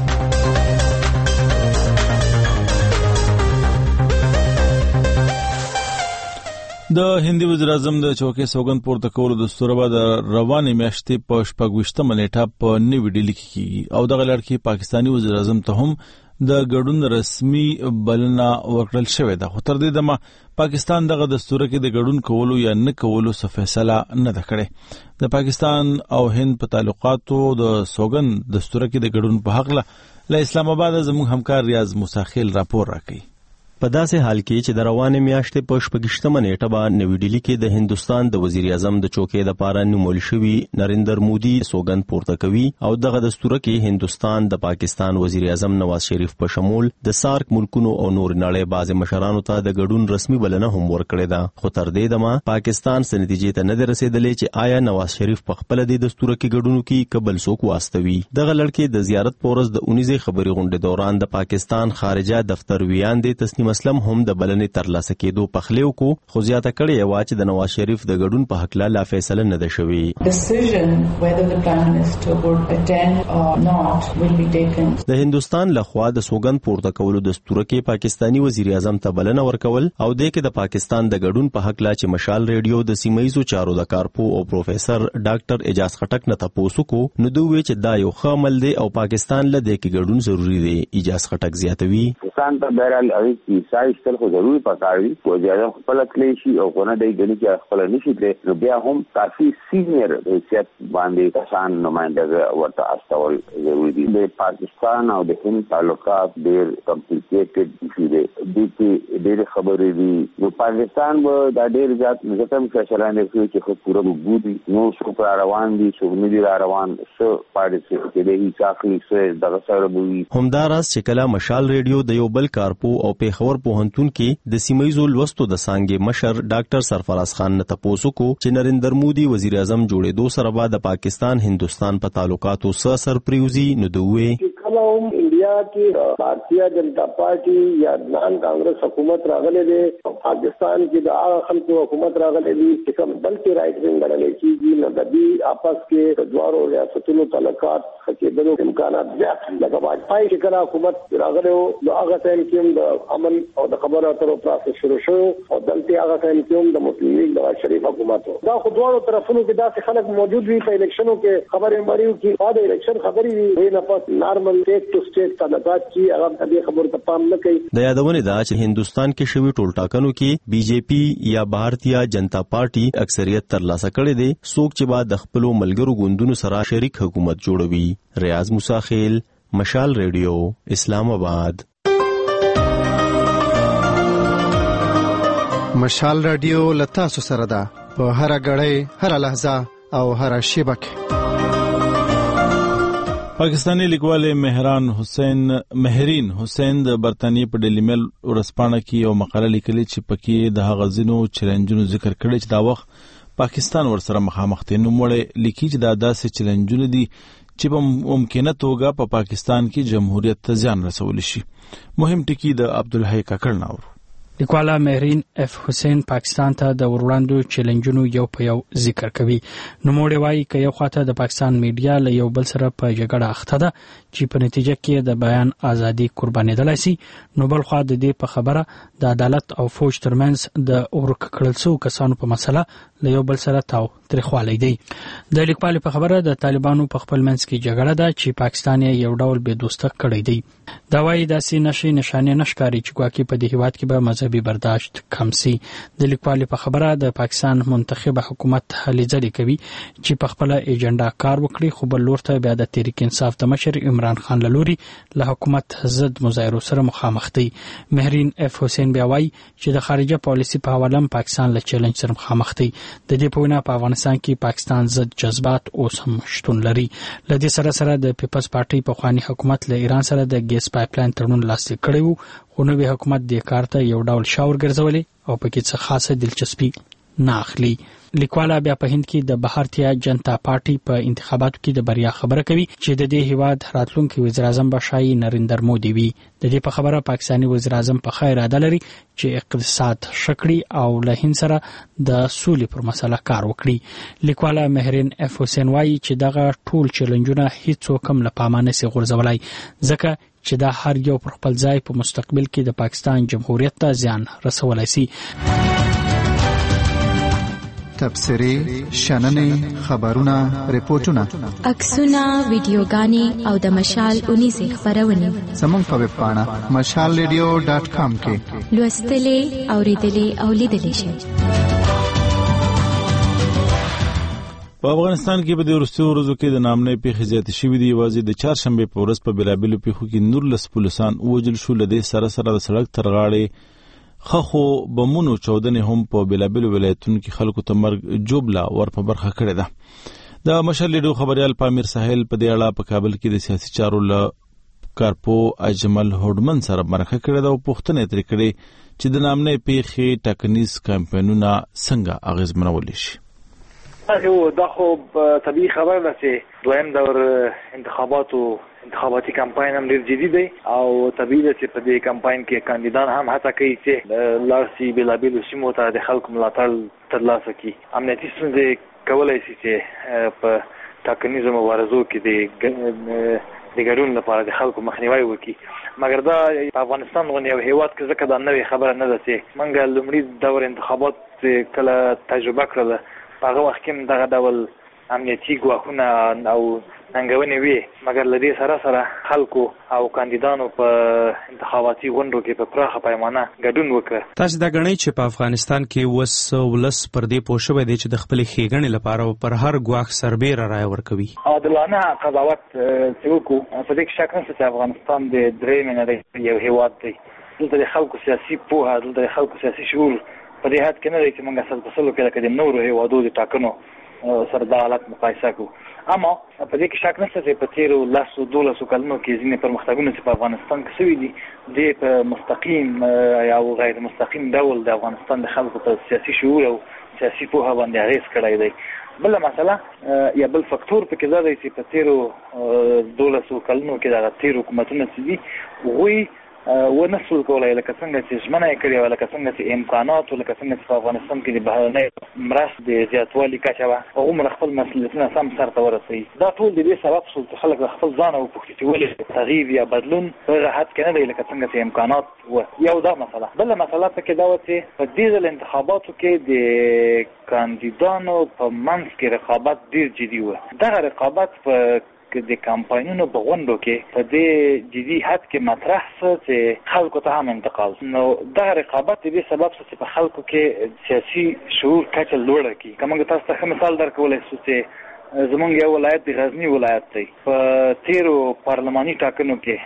د هندي وزیر اعظم د چوکۍ سوګند پورته کولو دستور به د روانې میاشتې په 26مه نیټه په نیو ډیلی کې کیږي او دغه لړ کې پاکستانی وزیر اعظم ته هم د ګډون رسمي بلنه ورکړل شوې ده. خو تر دې دمه پاکستان دغه دستور کې د ګډون کولو یا نه کولو څه فیصله نه ده کړې. د پاکستان او هند په تعلقاتو د سوګند دستور کې د ګډون په حق له اسلام آباد زموږ همکار ریاض موساخیل راپور راکړي. په داسې حال کې چې د روانې میاشتې په 26مه نیټه به نوی ډیلی کې د هندستان د وزیر اعظم د چوکۍ لپاره نیول شوی نریندر مودي سوګند پورته کوي او دغه دستور کې هندستان د پاکستان وزیر اعظم نواز شریف په شمول د سارک ملکونو او نور نړۍ بعض مشرانو ته د ګډون رسمي بلنه هم ورکړې ده. خو تر دې دمه پاکستان څه نتیجې ته نه رسیدلې چې آیا نواز شریف په خپل د دستور کې ګډون کوي کبل څوک واستوي. دغه لړکې د زیارت پورز د 19 خبري غونډې دوران د پاکستان خارجه دفتر ویاندې تسنیم اسلم هم د بلنې ترلاسه کېدو په خلیو کو خو زیاته کړې و چې د نواز شریف د ګډون په حق لا فیصله نه ده شوې. د هندستان لخوا د سوګند پورته کولو دستور کې پاکستانی وزیر اعظم ته بلنه ورکول او د کې د پاکستان د ګډون په حق لا چې مشال ریډیو د سیمایزو چارو د کارپو او پروفیسور ډاکټر اجاز خټک نه تاسو کو نو دوی چې دا یو ښه عمل دی او پاکستان له دې کې ګډون ضروری دی. اجاز خټک زیاتوي پاکستان ته بهرحال اوی سایستل خو ضروري پکاري وزیر اعظم خپل تلی شي او کنه د ګڼي چې خپل نشي تل نو بیا هم کافي سینیئر حیثیت باندې کسان نمائنده ورته استول ضروري دي. د پاکستان او د هند تعلقات ډېر کمپلیکیټډ شي دي د ډېر خبرې دي نو پاکستان به دا ډېر ځات نظام فیصله نه کوي چې خو پوره وګوري نو څو روان دي څو نه دي روان څو پارټي چې د هیڅاخلي څه دغه سره بوي. همداراز چې کله مشال ریډیو د یو بل کارپو او پیښور پوهنتون کې د سیمایزو لوستو د څانګې مشر ډاکټر سرفراز خان نه تاسو کو چې نریندر مودي وزیر اعظم جوړېدو سره بعد د پاکستان هندستان په تعلقاتو سره سرپریوزي نو دوی کلام انډیا کې بھارتیہ جنتا پارټي یا نان کانګرس حکومت راغله دي پاکستان کې د هغه خلکو حکومت راغله دي چې کوم بلکې رائټ وینګ غړل کېږي نو د دې آپس کې دوارو ریاستونو تعلقات خکېدلو امکانات زیات لکه واجپای چې کله حکومت راغله نو هغه ټیم کې د امن او د خبرو اترو پروسس شروع شو او دلته هغه ټیم کې د مسلم لیگ د شریف حکومت دا خو دوه طرفونو کې داسې خلک موجود وي په الیکشنو کې خبرې مریو کې بعد الیکشن خبرې وي نه پس نارمل سټیټ ټو سټیټ تعلقات کې هغه د دې خبرو ته پام نه کوي. د یادونه ده چې هندستان کې شوی ټول ټاکنو کې بي جے پی یا بھارتیہ جنتا پارټي اکثریت ترلاسه کړې دي څوک چې بعد د خپل ملګرو ګوندونو سره شریک حکومت جوړوي. ریاض موساخیل مشال ریډیو اسلام آباد. مشال رادیو لتا سره ده په هر غړې هر لحظه او هر شیبه کې. پاکستانی لیکوال مهرین حسین د برتانی په ډیلی میل ورسپانه کې یو مقاله لیکلې چې پکې د هغه ځینو چیلنجونو ذکر کړی چې دا وخت پاکستان ورسره مخامخ دي. نو مړ لیکي چې دا داسې چیلنجونه دي چې په ممکنه توګه په پاکستان کې جمهوریت ته زیان رسول شي. مهم ټکی د عبدالحی کاکړ ناور. لیکواله مهرین اف حسین پاکستان ته د وړاندو چیلنجونو یو په یو ذکر کوي. نو موږ وایي چې یو خواته د پاکستان میډیا له یو بل سره په جګړه اخته ده چې په نتیجه کې د بیان ازادي قربانېدلای شي نو بل خوا د دې په خبره د عدالت او فوج ترمنځ د ورک کړل شو کسانو په مسله له یو بل سره تاو ترخوالی دی. د لیکوال په خبره د طالبانو په خپل منځ کې جګړه ده چې پاکستان یو ډول بے دوسته کړی دی. دا وایي داسې نشي نشانه نشکاري چې ګواکې په دې هیواد کې به مذهبي برداشت کم سي. د لیکوال په خبره د پاکستان منتخب حکومت هلې ځلې کوي چې په خپل ایجنډا کار وکړي خو بل لور ته بیا د تحریک انصاف د مشر عمران خان لوري له حکومت ضد مظاهرو سره مخامخ دي. مهرین اف حسین بیا وایي چې د خارجه پالیسي په حواله پاکستان له چیلنج سره مخامخ دي. د دې په وینا په افغانستان کې پاکستان ضد جذبات اوس هم شتون لري. له دې سره د پیپلز پارټي په خواني حکومت له ایران سره د ګیس پایپ لاین تړون لاسلیک کړی وو خو نوی حکومت د کار ته یو ډول شاور ګرځولې او پکې څه خاصه دلچسپي نه اخلي. لیکواله بیا په هند کې د بھارتیا جنتا پارټي په انتخاباتو کې د بریا خبره کوي چې د دې هیواد راتلونکي وزیر اعظم به شاهي نریندر مودي وي. د دې په خبره پاکستاني وزیر اعظم په خیر اراده لري چې اقتصاد شکړي او له هند سره د سولې پر مسله کار وکړي. لیکواله مهرین اف حسین وايي چې دغه ټول چیلنجونه هیڅ کوم له پامه نشي غورځولای ځکه چې دا هر یو پر خپل ځای په مستقبل کې د پاکستان جمهوریت ته زیان رسولای شي. تبصرې، شننې، خبرونه، ریپورتونه، عکسونه، ویډیوګانې او د مشال 19 خبرونه زموږ په ویب پاڼه mashalradio.com کې لوستلې، اوریدلې او لیدلې شئ. په افغانستان کې په دې وروستیو ورځو کې د نامنې پیښې زیاتې شوې دي. یوازې د چهارشنبې په ورځ په بېلابېلو پیښو کې 19 پولیسان ووژل شو. له دې سره سره د سړک تر غاړې خخو بمونو چاودنې هم په بېلابېلو ولایتونو کې خلکو ته مرګ جوبله ور په برخه کړې ده. د مشال ریډیو خبریال پامیر ساحل په دې اړه په کابل کې د سیاسي چارو له کارپو اجمل هوډمن سره مرکه کړې ده او پوښتنې ترې کړې چې د نامنې پیښې ټاکنیز کمپاینونه څنګه اغېزمنولی شي. دا خو طبیعي خبره ده چې دویم دور انتخاباتي کمپاین هم ډیر جدي دی او طبیعي ده چې په دې کمپاین کې کاندیدان هم هڅه کوي چې لارسي بېلابېلو سیمو ته د خلکو ملاتړ ترلاسه کړي. امنیتي ستونزې کولی شي چې په ټاکنیزو مبارزو کې د ګډون لپاره د خلکو مخنیوي وکړي. مګر دا په افغانستان غونې یو هیواد کې ځکه دا نوې خبره نه ده چې موږ لومړي دور انتخابات کله تجربه کړله په هغه وخت کې دغه ډول امنیتي ګواښونه او ننګونې وي. مګر له دې سره سره خلکو او کاندیدانو په انتخاباتي غونډو کې په پراخه پیمانه ګډون وکړ. تاسو دا غنئ چې په افغانستان کې ولس پر دې پوه شوی دی چې د خپل ښېګڼې لپاره پر هر ګواښ سربیره رایه ورکوي. عادلانه قضاوت چې وکړو په دې کې شک نشته چې افغانستان د درېیمې نړۍ یو هیواد دی. دلته د خلکو سیاسي پوهه، دلته د خلکو سیاسي شعور په دې حد کې نه دی چې موږ اصل په سلو کې لکه د نورو هیوادو د ټاکنو سره دا حالت مقایسه کړو. اما په دې کې شک نشته چې په تیرو 10-12 کلونو کې ځینې پرمختګونه چې په افغانستان کې شوي دي د په مستقیم یا غیر مستقیم ډول د افغانستان د خلکو په سیاسي شعور او سیاسي پوهه باندې اغېز کړی دی. بله مسله یا بل فکتور پکې دا دی چې په تیرو 12 کلونو کې دغه تیر حکومتونه چې دي هغوی ونسول کولای لکه څنګه چې ژمنه یې کړې وه، لکه څنګه چې امکانات و، لکه څنګه چې په افغانستان کې د بهرنۍ مرستې د زیاتوالي کچه وه، هغومره خپل مسؤلیتونه سم سرته ورسوي. دا ټول د دې سبب شول چې خلک خپل ځان وپوښتي چې ولې تغییر یا بدلون په هغه حد کې نه دی لکه څنګه چې امکانات وه. یو دا مسله. بله مسله پکې دا وه چې په دې ځل انتخاباتو کې د کاندیدانو په منځ کې رقابت ډېر جدي وه. دغه رقابت په د کمپاینونو په غونډو کې په دې جدي حد کې مطرح څه چې خلکو ته هم انتقال. نو دغه رقابت د دې سبب څه چې په خلکو کې سیاسي شعور کچه لوړه کړي. که موږ تاسو ته ښه مثال درکولی شو چې زموږ یو ولایت د غزني ولایت دی. په تیرو پارلماني ټاکنو کې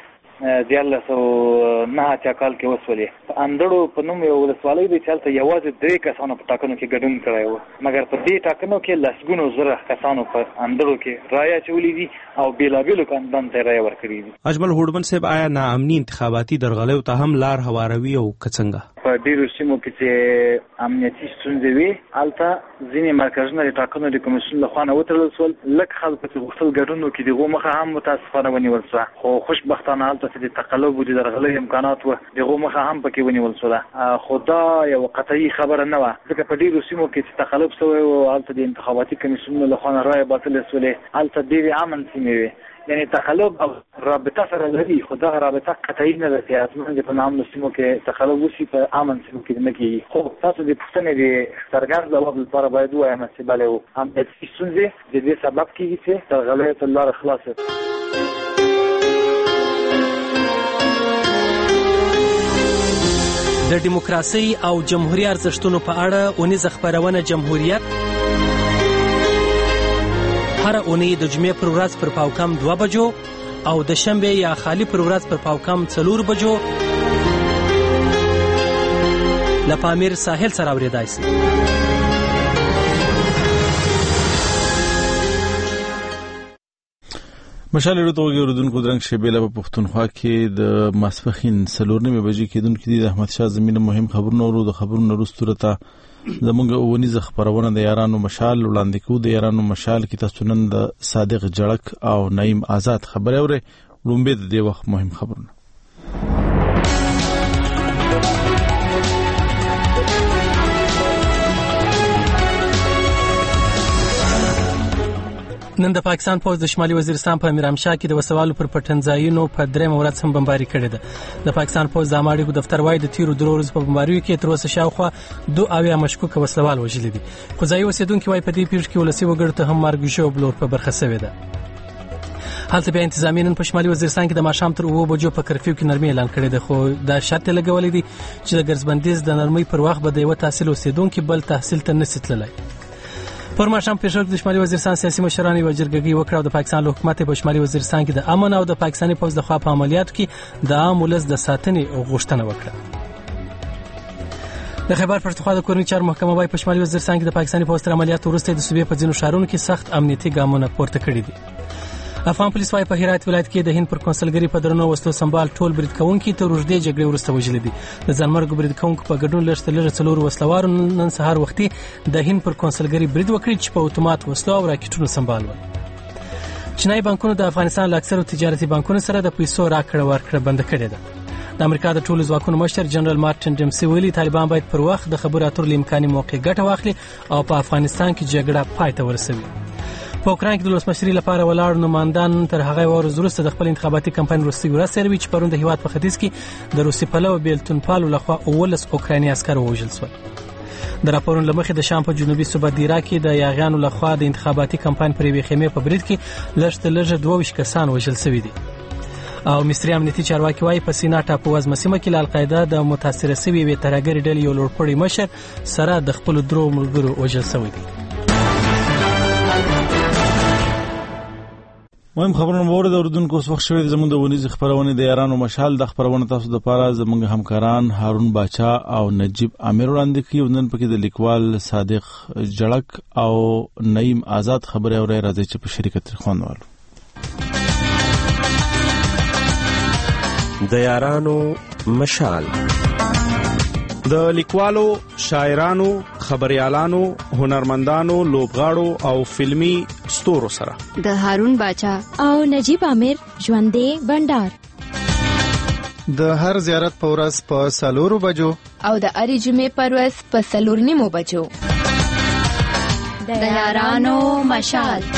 1909 کال کې وسولې په اندړو په نوم یو ولسوالۍ دی چې هلته یوازې 3 کسانو په ټاکنو کې ګډون کړی و. مګر په دې ټاکنو کې لسګونو زره کسانو په اندړو کې رایه اچولې دي او بېلابېلو کاندیدانو ته رایه ورکړې دي. اجمل هوډمن صاحب، آیا ناامني انتخاباتي درغلیو ته هم لار هواروي او که څنګه؟ په ډېرو سیمو کې چې امنیتي ستونزې وي هلته ځینې مرکزونه د ټاکنو د کمیسیون لخوا نه وتړل شول. لږ خلکو چې غوښتل ګډون وکړي د هغو مخه هم متاسفانه ونیول شوه. خو خوشبختانه هلته چې د تقلب و د درغلۍ امکانات وه د هغو مخه هم پکې ونیول شوله. خو دا یو قطعي خبره نه وه ځکه په ډېرو سیمو کې چې تقلب شوی و هلته د انتخاباتي کمیسیونونو لخوا نه رایې باطلې شولې. هلته ډېرې امن سیمې وې. یعنی تقلب او رابطه سره لري خو دغه رابطه قطعي نه ده چې حتما د په نامنو سیمو کې تقلب وشي په امن سیمو کې نه کېږي. خو تاسو د پوښتنې د څرګند ځواب لپاره باید ووایم چې بلې و امنیتي ستونزې د دې سبب کېږي چې درغلیو ته لاره خلاصه. د دیموکراسي او جمهوریت ارزښتونو په اړه اونیزه خبرونه جمهوریت هر اونۍ د جمعې پر ورځ پر پاوکم 2 بجو او د شنبه یا خالی پر ورځ پر پاوکم 4 بجو له پامیر ساحل سره اوریدای شي. مشال ورته اوریدونکو درنګ شبيله په پښتونخوا کې د ماسپخین 4:30 بجې کېدونکو د احمد شاه زمینه مهم خبرونه ورو د خبرونو وروسته زمونږ اونیزه خبرونه د یارانو مشال وړاندې کوو. د یارانو مشال کې تاسو نن د صادق جړک او نعیم آزاد خبره اورئ. لومبه د دې وخت مهم خبرونه. نن د پاکستان پوز د شمالي وزیرستان په میرامشاه کې د وسوالو پر پټنځایونو په درېمه ورځ هم بمباري کړې ده. د پاکستان پوز د اماړي دفتر وايي د تیرو 3 ورځې په بمباریو کې تر اوسه شاوخوا 2 مشکوک وسلوال وژل دي. خو ځای اوسیدونکو وايي په دې پیښه کې ولسی وګړو ته هم مرګ ژوبلور په برخه شوې ده. حالت بیا انتظامی نن په شمالي وزیرستان کې د ماښام تر 2 بجو په کرفیو کې نرمي اعلان کړی ده، خو دا شرط لګولې دي چې د ګرځبندیز د نرمۍ پر وخت به د یو تحصیل اوسیدونکو بل تحصیل ته نسیتللی. پر ماښام پېښور د شمالي وزیرستان سیاسي مشرانو یو جرګه وکړه او د پاکستان له حکومت په شمالي وزیرستان کې د امن او د پاکستاني پوز لخوا په عملیاتو کې د عام ولس د ساتنې غوښتنه وکړه. د خیبر پښتونخوا د کورنۍ چارو محکمه وايي په شمالي وزیرستان کې د پاکستاني پوز تر عملیاتو وروسته د صوبې په ځینو ښارونو کې سخت امنیتي ګامونه پورته کړي دي. افغان پولیس وايي په هرات ولایت کې د هند پر کنسلګری په درنو وسلو سمبال ټول برید کوونکي ته روزدې جګړې ورسته وژل دي. د ځانمرګ برید کوونکو په ګډون لږ 4 وسلوارو نن سهار وختي د هند پر کنسلګری برید وکړي چې په اتومات وسلو او راکټونو سمبال و. چینایي بانکونو د افغانستان له اکثرو تجارتي بانکونو سره د پیسو راکړه ورکړه بند کړې ده. د امریکا د ټولو ځواکونو مشر جنرال مارټن ډیمسي ویلي طالبان باید پر وخت د خبرو اترو لامکاني موقع ګټه واخلي او په افغانستان کې جګړه پای ته ورسوي. په اوکراین کې د ولسمشرۍ لپاره ولاړ نمائندان تر هغه ورځ وروسته د خپل انتخاباتي کمپاین وروستۍ ورځ سروي چې پرون د هیواد په ختیځ کې د روسي پلوه بیلتون لخوا 19 اوکرایني عسکر ووژل شول. د راپورونو لمخې د شام په جنوبي صوبه دیرا کې د یاغیانو لخوا د انتخاباتي کمپاین پر یوې خیمې په برید کې لږ 22 کسان وژل شوي دي. او مصري امنیتي چارواکي وايي په سینا ټاپو وزمه سیمه کې له القاعده د متاثره شوي وی ترهګر ډلې یو لوړپوړی مشر سره د خپل درو ملګرو وژل شوی دي. مهم خبرونه ورته د اردن کوس وخت شوی زموږ د ونیز خبرونه د یارانو مشال د خبرونه تاسو د پاره زموږ همکاران هارون باچا او نجیب امیر وړاندې کوي. نن پکې د لیکوال صادق جړک او نعیم آزاد خبره اوري راځي چې په شریکت خوانوالو د یارانو مشال د لیکوالو، شاعرانو، خبريالانو، هنرمندانو، لوبغاړو او فلمی ستورو سره د هارون باچا او نجیب امیر ژوندې بندر د هر زیارت په ورځ په 4 بجو او د اړې جمعې پر ورځ په 4:30 بجو د یارانو مشال.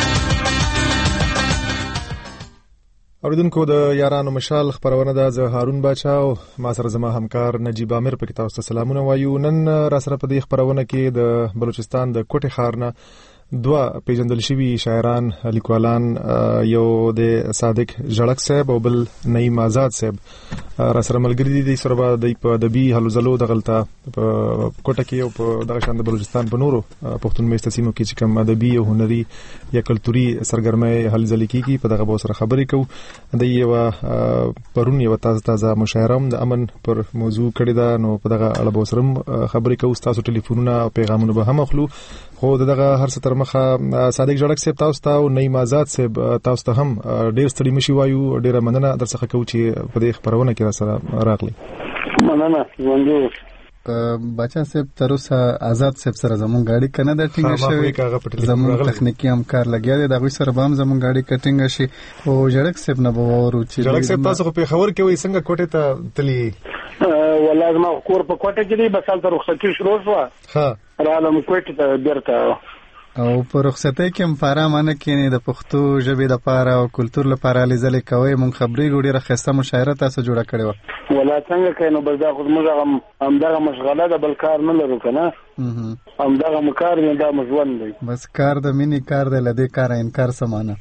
اوریدونکو د یارانو مشال خبرونه د زه هارون باچا او ما سره زما همکار نجیب امیر په تاسو ته سلامونه وایو. نن را سره په دې خبرونه کې د بلوچستان د کوټه ښارنه 2 پیژندل شوي شاعران لیکوالان، یو د صادق جړک صاحب او بل نعیم آزاد صاحب را سره ملګری دي. سره د په ادبي هلو زلو د غلطه په کوټه کې او په دغه شان د بلوچستان په نورو پښتون مېستسینو کې چې کوم ادبي او هنري یا کلتوري سرګرمۍ هل ځل کېږي په دغه به سره خبرې کوو. د یو پرون یو تازه مشاعره د امن پر موضوع کړی دا، نو په دغه اړه به سره خبرې کوو. تاسو ټلیفونونه او پیغامونه به هم اخلو. خو دغه هر څه تر مخه صادق جړک صاحب تاسو ته او نعیم آزاد صاحب تاسو ته هم ډیر ستړي مشي وایو. ډیره مننه درڅخه کوم چې په دې خبرونه کې سره راغلی. مننه ژوندې بچا صاحب تر اوسه آزاد صاحب سره زمون غاډي کنه د ټینګ شوی، زمون تخنیکی همکار لګیا دی، دغه سره به هم زمون غاډي کټینګ شي. او جړک صاحب نه وورو چې جړک صاحب تاسو په خبر کې وي څنګه کوټه ته تلی ولازم کور په کوټه کې دی، بس تل رخصتي شروع شو. ها رالم کوټه ته بیرته او په رخصتۍ کې هم فارامانه کې د پښتو ژبې د پاره او کلچر لپاره لیدل کوي. مونږ خبرې ګوډي راخسته مشاعره تاسو جوړه کړې و ولا څنګه کینو بس دا خو موږ هم دغه مشغله د بل کار نه لرو کنه، هم دغه مکار نه دا مزون دی، بس کار د مینی کار د لدې کار انکار سمانه.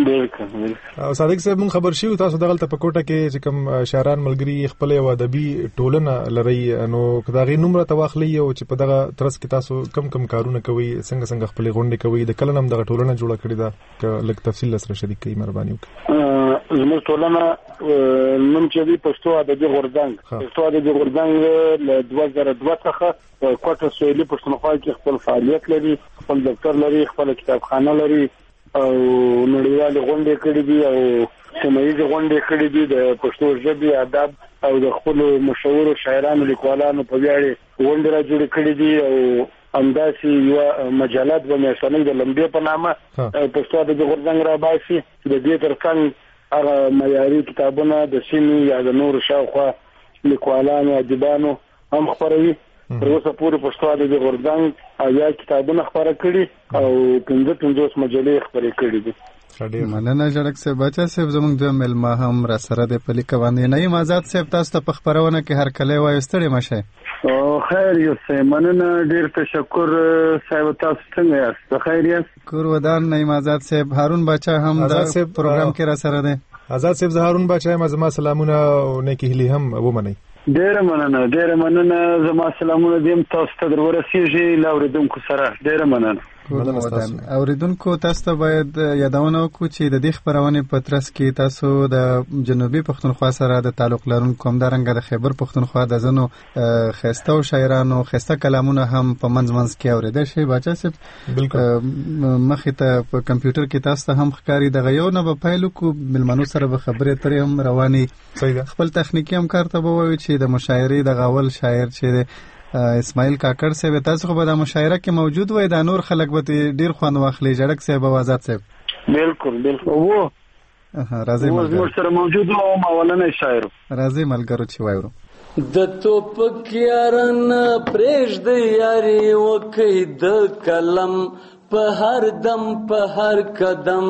او صادق صاحب مون خبر شي تاسو دغه په کوټه کې چې کوم شاعران ملګری خپل او ادبي ټولنه لري، نو کداغي نمبر تواخلی او چې په دغه ترڅ کې تاسو کم کارونه کوي، څنګه خپل غونډې کوي، د کله نم دغه ټولنه جوړه کړی دا لکه تفصیل سره شریک کړئ مهرباني وکړئ. زموږ ټولنه نوم چې دی پښتو ادبي غورځنګ له 2002 څخه کوټه سویلي پښتونخوا کې خپل فعالیت لري، خپل دفتر لري، خپل کتابخانه لري او نړیوال غونډې کړې دي او سیمایي غونډې کړې دي د پښتو ژبې ادب او د خپل مشهور شاعرانو لیکوالانو په ویاړ غونډې را جوړې کړې دي او همداسې یو مجلات به میاشتنۍ د لمبې په نامه پښتو ادب غورځنګ را باسي د دې ترڅنګ هغه معیاري کتابونه د سیمې یا د نورو شاوخوا لیکوالانو ادیبانو هم خپروي. تر اوسه پورې پښتو ادب غورځنګ اویا کتابونه خپاره کړي او 55 مجلې خپرې کړي دي. مننه جړک صاحب. بچا صاحب زموږ د ملما هم را سره د پلیک باندې نه آزاد صاحب تاسو ته په خبرونه کې هر کله وایي ستړي مشه. خیر یو څه مننه ډیر تشکر صاحب تاسو څنګه یاست؟ خیر یاست؟ کور ودان نه آزاد صاحب. هارون بچا هم د پروګرام کې را سره دی. آزاد صاحب هارون بچا مزما سلامونه او نیکی هلی هم ومنئ. ډیر مننه زما سلامونه دیم تاسو ته ورسیږي لاوریدونکو سره. ډیر مننه. اوریدونکو تاسو ته باید یادونه وکړو چې د دې خبرونه په ترڅ کې تاسو د جنوبي پښتونخوا سره د تعلق لرونکو همدارنګه د خیبر پښتونخوا د زنو خسته او شاعرانو خسته کلامونه هم په منځ کې اوریدل شي. بچا صاحب بالکل مخې ته په کمپیوټر کې تاسو ته هم ښکاری د غيو نه په پایلو کو ملمنو سره به خبرې ترې هم رواني. خپل تخنیکی همکار ته به وایي چې د مشاعرې د غاول شاعر چې اسماعیل کاکړ صاحب تاسو خو به د مشاعره کې موجود وای د نور خلک به ډیر خوان واخلي. جړک صاحب او آزاد صاحب بالکل وو راځي موږ سره موجود او مولانه شاعر راځي ملګرو چې وایو د توپک یاران پرېږ د یاري وکي د کلم په هر دم په هر قدم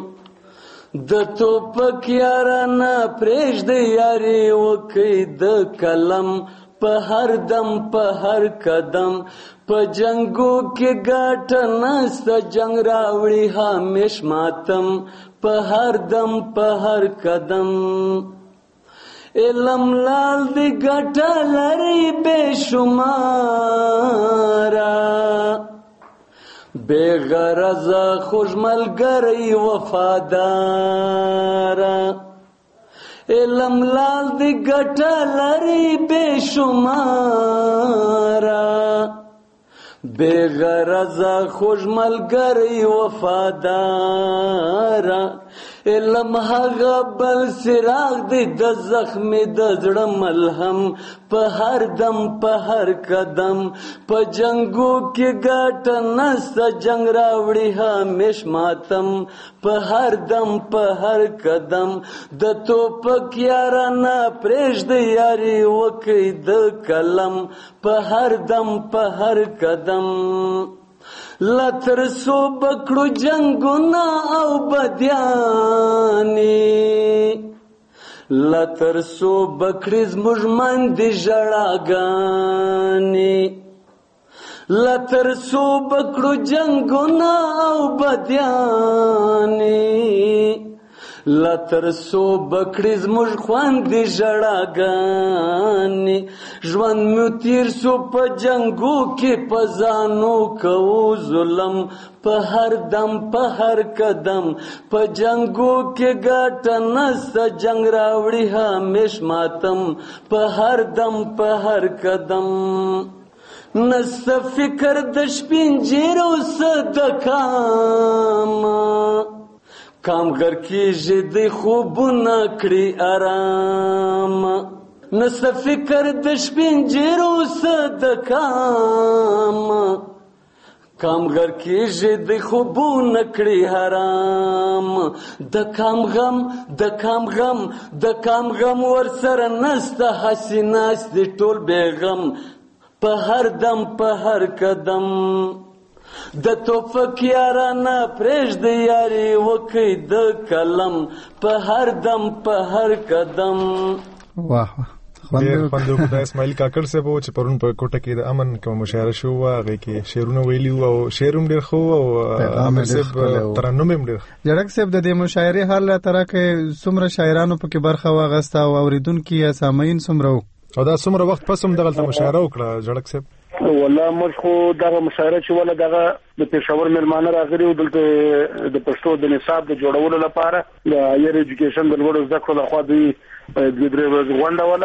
د توپک یاران پرېږ د یاري وکي د کلم په هر دم په هر قدم په جنگو کې ګټه نسته جنگ راوړي همیش ماتم په هر دم په هر قدم علم لال دی ګټه لري بے شماره بے غرض خوش ملګری وفاداره علم لال دی ګټه لري بے شماره بے غرض خوش ملګری وفاداره علم هغه بل سراغ دی د زخم د زړه ملهم په هر دم په هر قدم په جنگو کې ګټه نسته جنگ راوړي همیش ماتم په هر دم په هر قدم د توپک یارانه پرېږده یاري وکي د کلم په هر دم په هر قدم لتر سو بکړو جنگونه او بدیانی لتر سو بکړې زموږ مندې ژړاګانې لتر سو بکړو جنگونه او بدیانی لتر سو بکړې زموږ خوندې ژړاګانې ژوند مو تیر سو په جنگو کې په ځانو کوو ظلم په هر دم په هر قدم په جنگو کې ګټه نسته جنگ راوړي همیش ماتم په هر دم په هر قدم نسته فکر د شپینجیرو صدقاما کامګر کېږي د خوبونه کړي آرام نسته فکر د شپینجیرو صدقاما کامګر کېږي د خوبونه کړي حرام د کام غم ورسره نسته هسې ناست دي ټول بېغم په هر دم په هر قدم د توفق یارانه پرېږده یاري وکي د کلم په هر دم په هر قدم. واه خوند د اسماعیل کاکړ صاحب چې پرون په کوټه کې د امن کوم مشاعره شو هغه کې شعرونه ویلي او شعرونه ډېر خو او عامر صاحب ترنم هم ډېر. جړک صاحب د دې مشاعرې حال را ترکه څومره شاعرانو په کې برخه واغسته او اوریدونکو یا سامعین څومره او دا څومره وخت پس هم دغه مشاعره وکړه جړک صاحب؟ والله موږ خو دغه مشاعره چې ولا دغه د پېښور مېلمانه راغلي او دلته د پښتو د نصاب د جوړولو لپاره د هایر ایجوکیشن د لوړو زده کړو لخوا دوی د درې ورځې غونډه ولا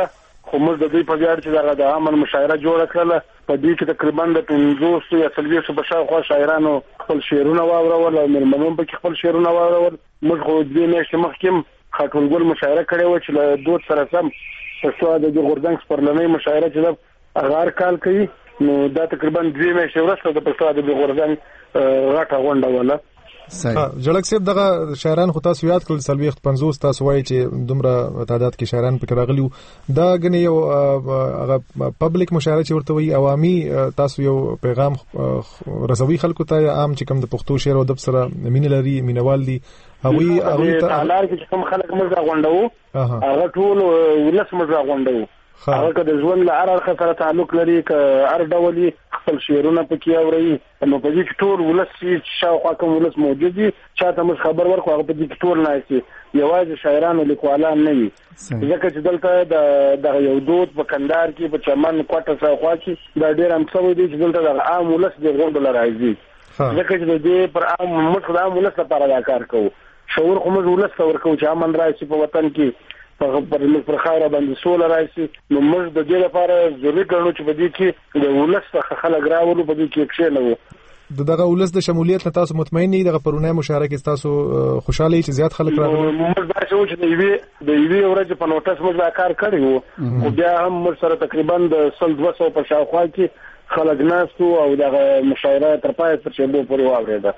خو موږ د دوی په ویاړ چې دغه د امن مشاعره جوړه کړله. په دې کې تقریبا د 50 یا 40 په شاوخوا شاعرانو خپل شعرونه واورول او مېرمنو په خپل شعرونه واورول. موږ خو د دې میاشتې مخکې خاټولګل مشاعره کړې و چې له دود سره سم پښتو د غورځنګ سپرلنۍ مشاعره چې د هغه کال کوي، نو دا تقریبا 2 میاشتې وروسته د پښتو د غورځنګ غټه غونډه ولا. جړک صاحب دغه شاعران خو تاسو یاد کړل 50 تاسو وایي چې دومره تعداد کې شاعران پکې راغلي دا غني یو هغه پبلک مشاعره چې ورته وي عوامي تاسو یو پیغام رسوي خلکو ته عام چې کوم د پښتو شعر او د سره مینه لري مینوال دي هغه ته لار کې کوم خلک موږ غونډو هغه ټول ولس موږ غونډو هغه که د ژوند له هر اړخه سره تعلق لري که هر ډول خپل شعرونه پکې اوري نو په دې کې ټول ولس چې شاوخوا کوم ولس موجود دي چاته موږ خبر ورکړو هغه په دې کې ټول نایسي یوازې شاعران او لیکوالان نه وي ځکه چې دلته د یو دود په کندهار کې په چمن کوټه شاوخوا کې دا ډېر هم څه دي چې دلته د عام ولس د غونډو لراځي ځکه چې د دې پر عام موږ د عام ولس لپاره دا کار کوو شعور خو موږ ولس ته ورکوو چې امن راشي په وطن کې پر خاوره باندې سوله راشي نو موږ د دې لپاره ضروري ګڼو چې په دې کې د ولس څخه خلک راولو په دې کې کښېنو دغه ولس د شمولیت نه تاسو مطمئن نه دغه پرونه مشاعره کې تاسو خوشاله چې زیات خلک راغلي موږ دا چې د یوې ورځې په نوټس موږ دا کار کړی وو خو بیا هم موږ سره تقریبا د 200 په شاوخوا کې خلک ناستو او دغه مشاعره تر پای تر شیبو پورې واورېده.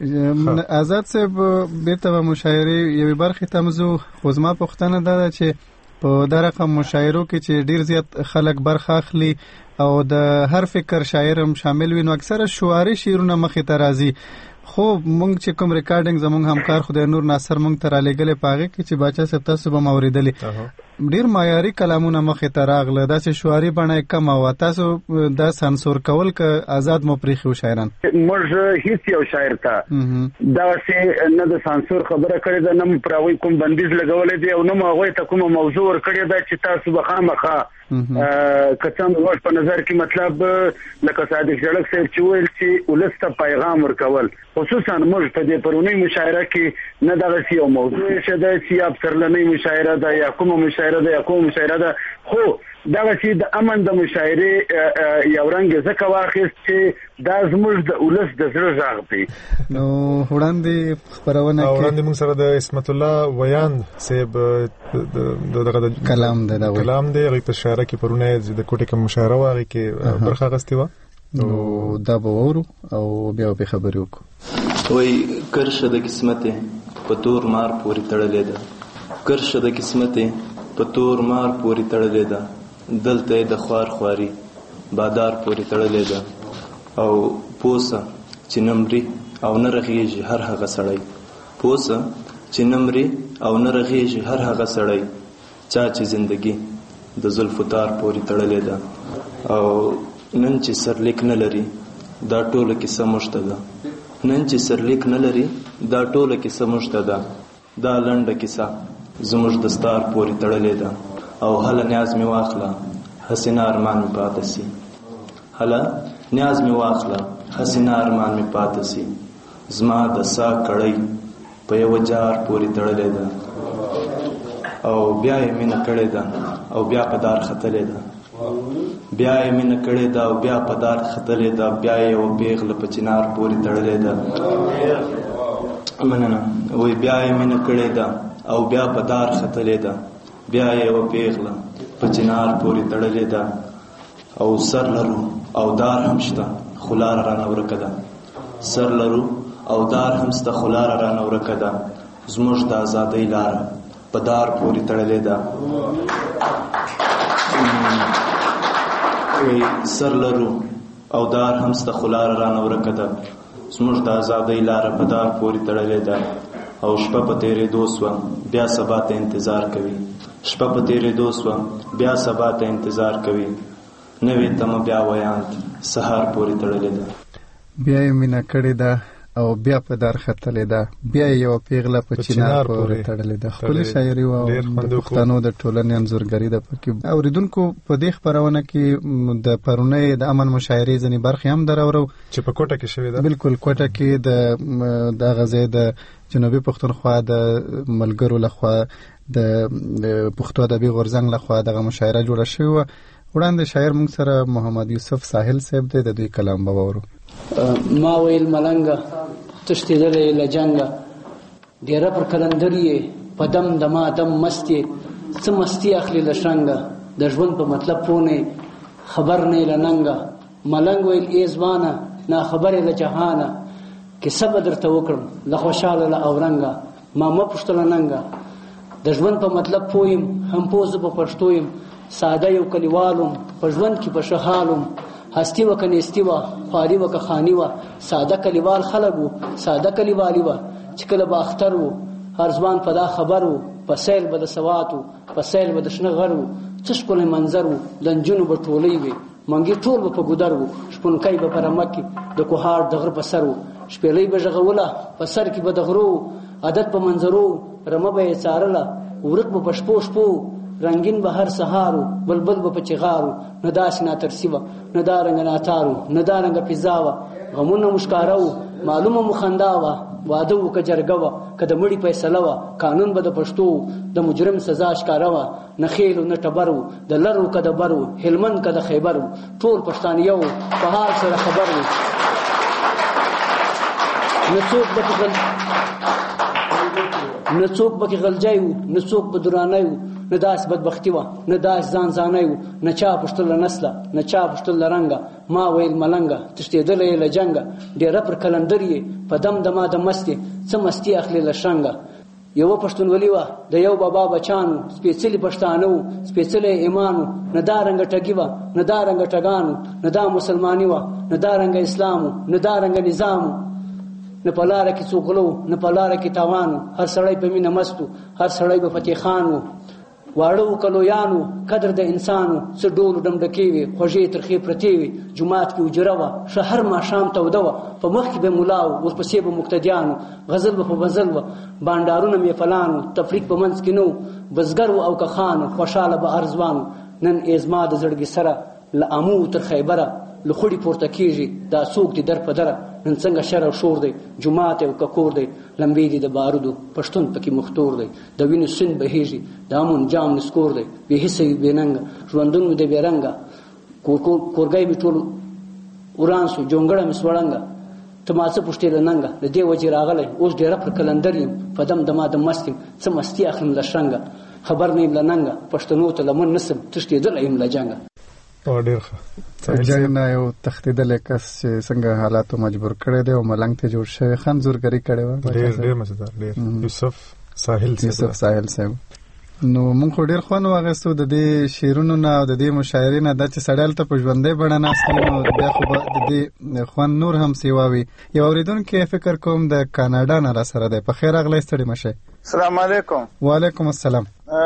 آزاد صاحب بیرته مشاعره یوې برخې ته مزو خو زما پوښتنه ده چې په دا رقم مشاعرو کې چې ډیر زیات خلک برخه اخلي او د هر فکر شاعر هم شامل وي نو اکثره شعاري شعرونه مخې ته راځي خو مونږ چې کوم ریکارډینګ زمونږ همکار خدای نور ناصر مونږ ته را لېږلې پاغه کې چې باچا صاحب تاسو به موریدلې ډیر معیاري کلامونه مخې ته راغله داسې شعاري بڼه کم او تاسو دا سانسور کول ک آزاد مو پریخو شاعران موږ هیڅ یو شاعر ته دا چې نه د سانسور خبره کړې ده نه پراوي کوم بندیز لګولې دی او نه هغه ته کوم موضوع ور کړې ده چې تاسو به خامخا کڅم ورته په نظر کې مطلب لکه صادق جړک صاحب چې ویل چې ولسته پیغام ورکول خصوصا موږ په دې پرونی مشاعره کې نه دغه یو موضوع شته چې افسرلنی مشاعره ده یا کومه مشاعره ده یا کومه مشاعره ده خو دغه چې د امن د مشاعره یو رنګ زکه واخیست چې دا زموږ د ولس د زړه ژغ دی. نو وړاندې خبرونه کې وړاندې موږ سره د اسمت الله ویان صاحب دغه کلام دی هغه په شاعره کې پرونه د کوټه کوم مشاعره واغې کې برخه غستې و نو دا به ورو او بیا به خبرې وکړو. وای کرشه د قسمت په تور مار پوری تړلې ده کرشه د قسمت په تور مار پوری تړلې ده دلته د خوار خواري بادار پوری تړلې ده او پوسه چې نمري او نه رغيږي هر هغه سړی پوسه چې نمري او نه رغيږي هر هغه سړی چا چې زندگی د زلفطار پوری تړلې ده او نن چې سرلیک نه لري دا ټوله کیسه مشته ده نن چې سرلیک نه لري دا ټوله کیسه مشته ده دا لنډه کیسه زموږ د ستار پوری تړلې ده او هله نیاز می واخله حسینه ارمان می پاتې سي هله نیاز می واخله حسینه ارمان می پاتې سي زما د سا کړی په یو جار پوری تړلې ده او بیا یې مینه کړې ده او بیا په دار ختلې ده بیا یې مینه کړې ده او بیا په دار ختلې ده بیا یې و پیغله په چنار پوری تړلې ده مننه وای بیا یې مینه کړې ده او بیا په دار ختلې ده بیا یې و پیغله په چنار پوری تړلې ده او سر لرو او دار هم شته خلار رانه ورکه ده سر لرو او دار هم شته خلار رانه ورکه ده زموږ د ازادۍ لار په دار پوری تړلې ده سر لرو او دار هم شته خلار رانه ورکه ده زموږ د ازادۍ لار په دار پوری تړلې ده او شپه په تیرې دوسوه بیا سبا ته انتظار کوي شپه په تیرې دوسوه بیا سبا ته انتظار کوي نوې تمه بیا ویاند سهار پوری تړلې ده بیا یې مینه کړې ده او بیا په دار ختلې ده بیا یو پیغله په چنار پورې تړلې ده خپل شاعري او د پښتنو د ټولنې انځورګری ده پکې اوریدونکو په دې خبرونه کې د پرونی د امن مشاعرې ځنی برخې هم درورو چې په کوټه کې شوې ده بالکل کوټه کې د غزې د جنوبي پښتونخوا د ملګرو لخوا د پښتو ادبي غورځنګ لخوا دغه مشاعره جوړه شوې. وړاندې شاعر موږ سره محمد یوسف ساحل صاحب دی، د دوی کلام به واورو. ما ویل ملنګه تښتېدلی له جنګه، ډېره پر کلندر یې په دم د ما دم مست یې، څه مستي اخلي له شرنګه، د ژوند په مطلب پوه نه خبر نه له ننګه. ملنګ ویل ای ځوانه ناخبرې له جهانه، کیسه به درته وکړم له خوشحاله له اورنګه. ما مه پوښتله ننګه، د ژوند په مطلب پوه یم، هم پوه زه په پښتو یم. ساده یو کلیوالم په ژوند کې په ښه حالم، هستی وه که نیستی وه، خواري وه که خاني وه. ساده کلیوال خلک وو، ساده کلیوالي وه، چې کله به اختر وو هر ځوان په دا خبر وو. په سیل به د سوات وو، په سیل به د شنه غر وو، څه ښکلی منظر وو، د نجونو به ټولۍ وې، منګي ټول به په ګودر وو، شپونکی به په رمه کې د کوهاټ د غره په سر وو. شپېلۍ به غږوله په سر کې به د غرو، عادت په منظرو رمه به یې څارله، ورک به په شپو شپو، رنگین به هر سهار وو، بلبل به په چغارو. نه داسې ناترسي وه، نه دا رنګه ناتارو، نه دا رنګه پیزا وه، غمونه مو ښکاره وو، معلومه مو خندا وه. واده وو که جرګه وه، که د مړي فیصله وه، قانون به د پښتو وو، د مجرم سزا ښکاره وه. نه خیل و نه ټبر وو، د لر وو که د بر وو، هلمند که د خیبر وو، ټول پښتانه یو په حال سره خبر وو. نه څوک به کې غلجی وو، نه څوک به درانی وو، نه داسې بدبختي وه، نه داسې ځان ځانی وو، نه چا پوښتل له نسله، نه چا پوښتل له رنګه. ما ویل ملنګه تښتېدلی یې له جنګه، ډېره پر کلندر یې په دم د ما د مست یې، څه مستي اخلي له شرنګه. یوه پښتونولي وه د یو بابا بچانو، سپېڅلي پښتانه وو، سپېڅلی ایمان وو. نه دا رنګه ټګي وه، نه دا رنګه ټګان وو، نه دا مسلماني وه، نه دا رنګه اسلام وو، نه دا رنګه نظام وو. نه په لاره کې څوک غلو، نه په لاره کې تاوان وو، هر سړی په مینه مست وو، هر سړی به فتح خان وو. واړه وو که لویان وو، قدر د انسان وو، څه ډول ډمډکې وې، خوږې ترخې پرتې وې. جومات کې اجره وه، ښه هر ماښام توده وه، په مخ کې به ملا وو، ورپسې به مقتدیان وو، غزل به په غزل وه، بانډارونه میفلان وو، تفریق په منځ کې نه وو، بزګر وو او که خان وو، خوشحاله به هر ځوان وو. نن ای زما د زړګي سره له امو تر خیبره، له خوړې پورته کېږي دا څوک دي در په دره. نن څنګه شر او شور دی، جومات او که کور دی، لمبې دي د بارودو پښتون پکې مختور دی. د وینو سیند بهیږي، د امن جام نسکور دی، بې حسه وي بې ننګه، ژوندون مې دی بې رنګه، کورګی مې ټول وران سو، جونګړه مې سوړنګه، ته ما څه پوښتې له ننګه. د دې وجې راغلی اوس ډېره پر کلندر یم، په دم د ما د مست یم، څه مستي اخلم له شرنګه. خبر نه یم له ننګه، پښتنو ته لمن نسم، تښتېدلی یم له جنګه. ډېر ښه. جنګ نه یو تښتېدلی کس چې څنګه حالاتو مجبور کړی دی او ملنګ ته جوړ شوی، ښه انځورګري کړې وه. ډېر مزیدار، ډېر. یوسف ساحل صاحب. نو موږ خو ډېر خوند واخیستو د دې شعرونو نه او د دې مشاعرې نه. دا چې سړی هلته په ژوندۍ بڼه ناست وي نو بیا خو به د دې خوند نور هم سیوا وي. یو اورېدونکی فکر کوم د کاناډا نه را سره دی. په خیر راغلی، ستړي مه شئ. السلام علیکم. وعلیکم السلام.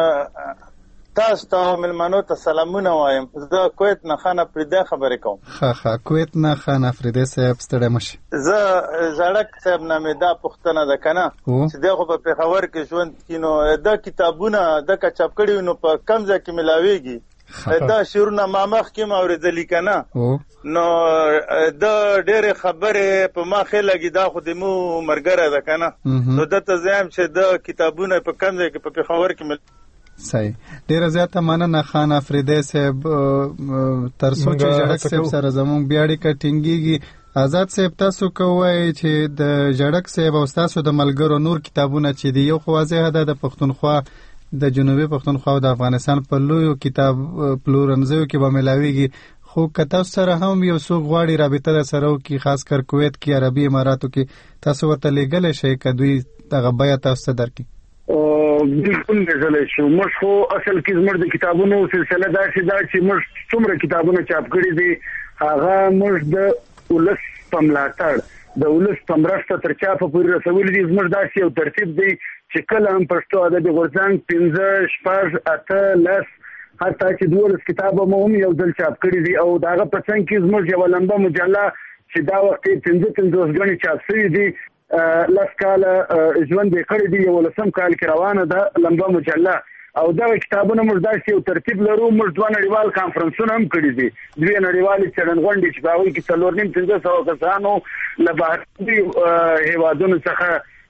تاسو ته مېلمنو ته سلامونه وایم. زه کویت نه خان افریدی خبرې کوم. ښه کویت نه خان افریدی صاحب، ستړی مه شئ. زه زړک صاحب نامې دا پوښتنه ده که نه چې دی خو په پېښور کې ژوند کړي، نو دا کتابونه دکه چاپ کړي نو په کم ځای کې میلاویږي؟ دا شعرونه ما مخکې هم اورېدلي که نه، نو دا ډېرې خبرې په ما ښې لګي، دا خو د مو ملګری ده که نه، نو ده ته زه یم چې دا کتابونه په کم ځای کې په پېښور کې صحیح. ډیره زیاته مننه خان افریدی صاحب. تر څو چې جړک صاحب سره زموږ بیا اړیکه ټینګېږي، آزاد صاحب تاسو کوئ چې د جړک صاحب او تاسو د ملګرو نور کتابونه چې دي، یو خو واضحه ده د پښتونخوا د جنوبي پښتونخوا او د افغانستان په لویو کتاب پلورنځیو کې به میلاویږي، خو که تاسو سره هم یو څوک غواړي رابطه در سره وکړي، خاص کر کویت کې، عربي اماراتو کې، تاسو ورته لیږلی شئ که دوی دغه بیه تاسو ته درکړي؟ بالکل لیږلی شو. موږ خو اصل کې زموږ د کتابونو سلسله داسې ده چې موږ څومره کتابونه چاپ کړي دي، هغه موږ د ولس په ملاتړ، د ولس په مرسته تر چاپه پورې رسولي دي. زموږ داسې یو ترتیب دی چې کله هم پښتو ادبي غورځنګ 5 6 8 10 حتی چې 12 کتابه مو هم یو ځل چاپ کړي دي، او د هغه په څنګ کې زموږ یوه لمبه مجله چې دا وخت یې 55 ګڼې چاپ شوي دي، 10 کاله ژوند یې کړی دی، 11 کال کې روانه ده لمبه مجله. او دغه کتابونه موږ داسې یو ترتیب لرو. موږ 2 نړیوال کانفرنسونه هم کړي دي، 2 نړیوالې څېړنغونډې چې په هغوی کې 4,500 کسانو له بهرني هېوادونو څخه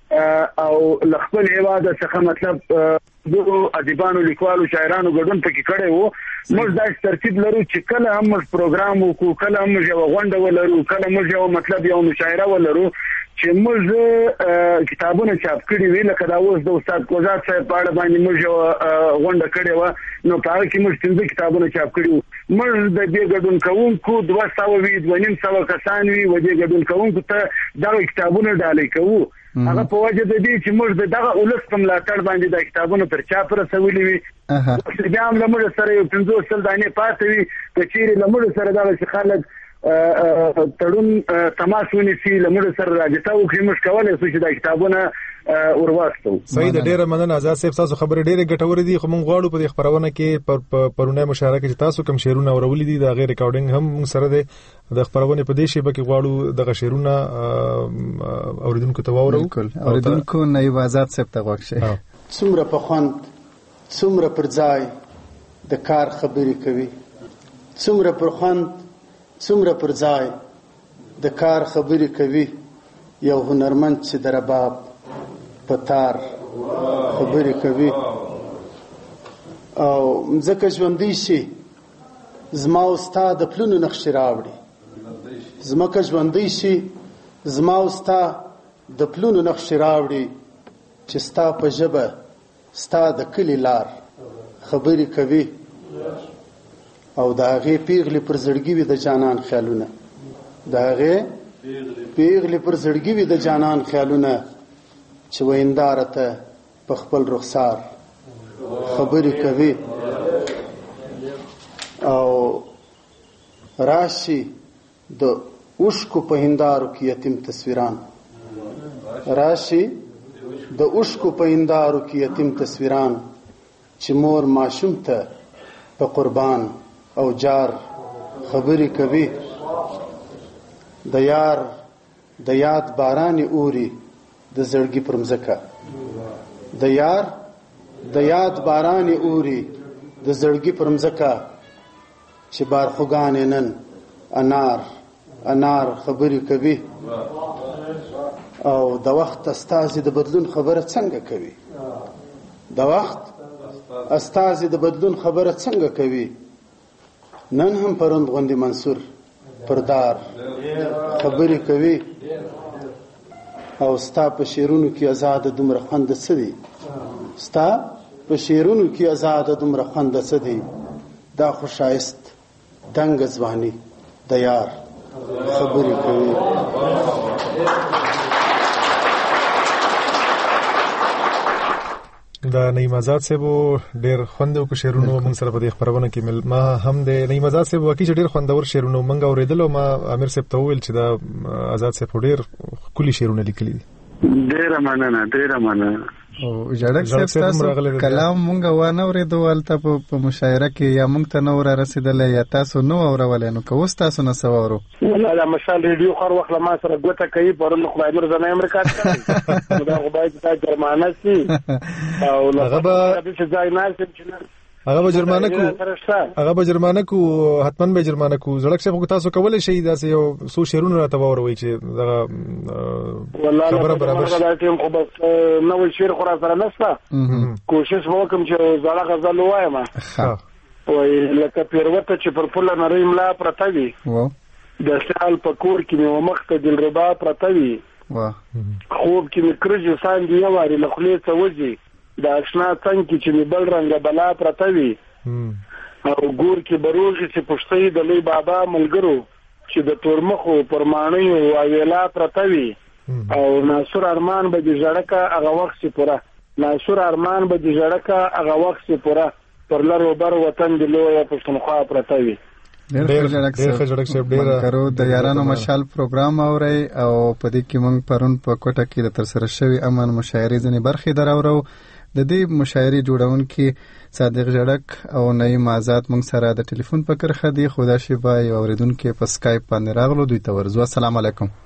او خپل هیواد څخه مطلب دغه ادیبانو لیکوالو شاعرانو ګډون پکې کړي وو. موږ دا ترتیب لرو چې کله هم موږ پروګرام وکړو، کله هم یو غونډه ولرو، کله موږ یو مطلب یو مشاعره ولرو چې موږ کتابونه چاپ کړي وي. لکه دا اوس د استاد کوزات صاحب په اړه باندې موږ یو غونډه کړې وه، نو په هغه کې موږ 15 کتابونه چاپ کړي وو. موږ د دې ګډون کوونکو 200 وي 250 کسان وي و دې ګډون کوونکو ته دغه کتابونه ډالۍ کوو. هغه په وجه د دې چې موږ دغه ولس په ملاتړ باندې د کتابونو پر چاپ رسولي وي. بیا هم له موږ سره یو 15 دانې پاتې وي، که چیرې له موږ سره دغه خلک تړون تماس ونیسي، له موږ سره رابطه وکړي، موږ کولی شو چې دا کتابونه ورواستو. صحیح ده، ډیره مننه آزاد صاحب، تاسو خبرې ډیره ګټورې دي. خو موږ غواړو په دې خبرونه کې پرونه مشارکت کې تاسو کوم شعرونه اورولې دي دا غیر ریکارډینګ هم موږ سره ده. د خبرونه په دې شی به کې غواړو دغه شعرونه اوریدونکو ته واورو. اوریدونکو نه آزاد صاحب ته غوښه څومره په خوند څومره پر ځای د کار خبرې کوي، څومره پر خوند څومره پر ځای د کار خبرې کوي، یو هنرمند چې د رباب په تار خبرې کوي. او ځکه ژوندی شي زما او ستا د پلونو نقشې راوړي، ځمکه ژوندی شي زما او ستا د پلونو نقشې راوړي، چې ستا په ژبه ستا د کلي لار خبرې کوي. او د هغې پیغلې پر زړګي وي د جانان خیالونه، د هغې پیغلې پر زړګي وي د جانان خیالونه، چې وینداره ته په خپل رخسار خبرې کوي. او راشي د اوښکو په هندارو کې یتیم تصویران، راشي د اوښکو په هندارو کې یتیم تصویران، چې مور ماشوم ته په قربان او جار خبرې کوي. د یار د یاد باران اوري د زړګي پر مځکه، د یار د یاد باران اوري د زړګي پر مځکه، چې بارخوګانې نن انار انار خبرې کوي. او د وخت استازي د بدلون خبره څنګه کوي، د وخت استازي د بدلون خبره څنګه کوي. نن هم پروند غوندې منصور پردار خبرې کوي. او ستا په شعرونو کې آزاد دومره خوند څه دی، ستا په شعرونو کې آزاد دومره خوند څه دی. دا خو شایست دنګ ځواني د یار خبرې کوي. دا نعیم آزاد صاحب ډیر خوندو کو شعرونو موږ سره په دې خبرونه کې ما هم د نعیم آزاد صاحب واقعي ډیر خوندور شعرونو موږ اوریدل. او ما امیر صاحب ته وویل چې دا آزاد صاحب ډیر کلی شعرونه لیکلي دي. ډیر مننه ډیر مننه. او جړک صاحب تاسو کلام مونږ وانه اوریدو ولته په مشاعره کې یا مونږ ته نو را رسیدل یا تاسو نو اورول نو کو تاسو نه سوارو ولا مشال ریډیو خر وخت ما سره ګوته کوي پرون خدای نور زنه امریکا ته دا غوبای ته جرمانه سي او هغه به ځای نه چې هغه به جرمانه کو حتمان به جرمانه کو. زړک صاحب تاسو کولای شئ دا یو سو شعرونه راته وروي چې دا خبره برابر شي. خو بس نو شعر خو را سره نشته، کوشش وکم چې زړه غزل وایم. وای لکه پیروته چې پر پله نری ملا پرته وي، د سال په کور کې مې ومخ ته دلربا پرته وي، خوب کې مې کرج سان دی واري لخلې څه وځي، د آشنا څنګه کې چې بل رنګ بلا پرته وي، او ګور کې بروغي چې پښتۍ د لوی بابا ملګرو چې د تورمخو پرمانۍ او ویلا پرته وي، او ناصر ارمان به د ژړکا هغه وخت سي پوره، ناصر ارمان به د ژړکا هغه وخت سي پوره، پر لارو بر وطن د لوی پښتونخوا پرته وي. ډېر خجړک صاحب ډېر کرو د یارانو مشال پروګرام اوري او په دې کې موږ پرون په کوټه کې د ترسره شوی امن مشاعرې ځنې برخې دراورو. د دې مشاعرې جوړونکي صادق جړک او نعیم آزاد موږ سره د ټلیفون په کرخه دي. خدا شي بای اوریدونکو په اسکایپ باندې راغلو. دوی ته ورزو. السلام علیکم.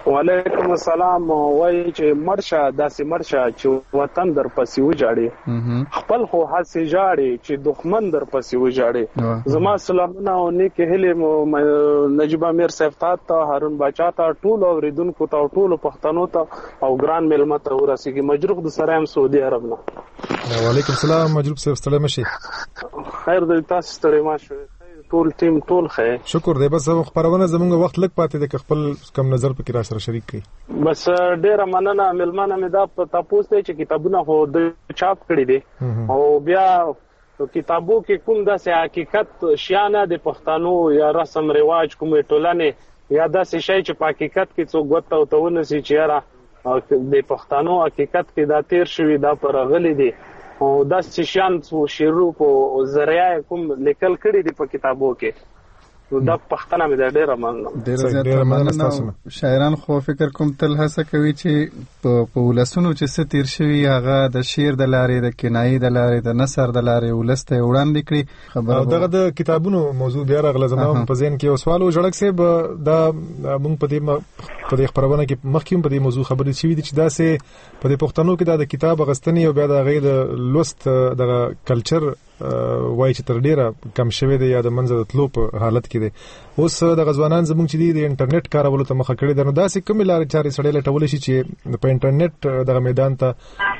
وعلیکم السلام. وای چې مرشه داسې مرشه چې وطن در پسې وجاړي، خپل خو هسې جاړي چې دښمن در پسې وجاړي. زما سلامونه او نیک هیلې نجیب امیر صاحب ته، هارون باچا ته، ټول اوریدونکو ته او ټول پښتنو ته او ګران مېلمه ته ورسیږي. مجروح د سرایم سعودي عرب نه. وعلیکم السلام مجروح صاحب، ستړی مشي. خیر دی، تاسو ستړی ماشئ. ټول ټیم ټول خیر. شکر دی. بس خبرونه زمونږ وخت لږ پاتې دی، که خپل کم نظر پکې را سره شریک کړي. بس ډیره مننه. مېلمانه مې دا په تاسو ته چې کتابونه خو د چاپ کړي دي او بیا کتابو کې کوم داسې حقیقت شیانه د پښتنو یا رسم رواج کومې ټولنې یا داسې شی چې په حقیقت کې څوک ګوته او ته ونسي چې یاره د پښتنو حقیقت کې دا تیر شوي دا پر غلي دي او داسې شیان شیرو په ذریعه کوم لیکل کړي دي په کتابو کې. دا پښتنه مې دا ډیره مننه. ډیره مننه. شاعران خو فکر کوم تل هڅه کوي چې په ولسونو چې څه تیر شوي هغه د شعر د لارې، د کنایي د لارې، د نثر د لارې ولس ته وړاندې کړي. او دغه د کتابونو موضوع بیا راغله زما په ذهن کې. او سوال و جړک صاحب، دا موږ په دې خبرونه کې مخکې په دې موضوع خبرې شوې دي چې دا سه په دې پښتنو کې د کتاب غستنی او بیا د غیر لوست د کلچر وای چې تر ډیره کم شوی دی یا د منځ د تلو په حالت کې دی. اوس د غزوانان زموږ چې دی د انټرنیټ کارولو ته مخه کړی ده، نو داسې کومې لارې چارې سړی لټولی شي چې په انټرنیټ دغه میدان ته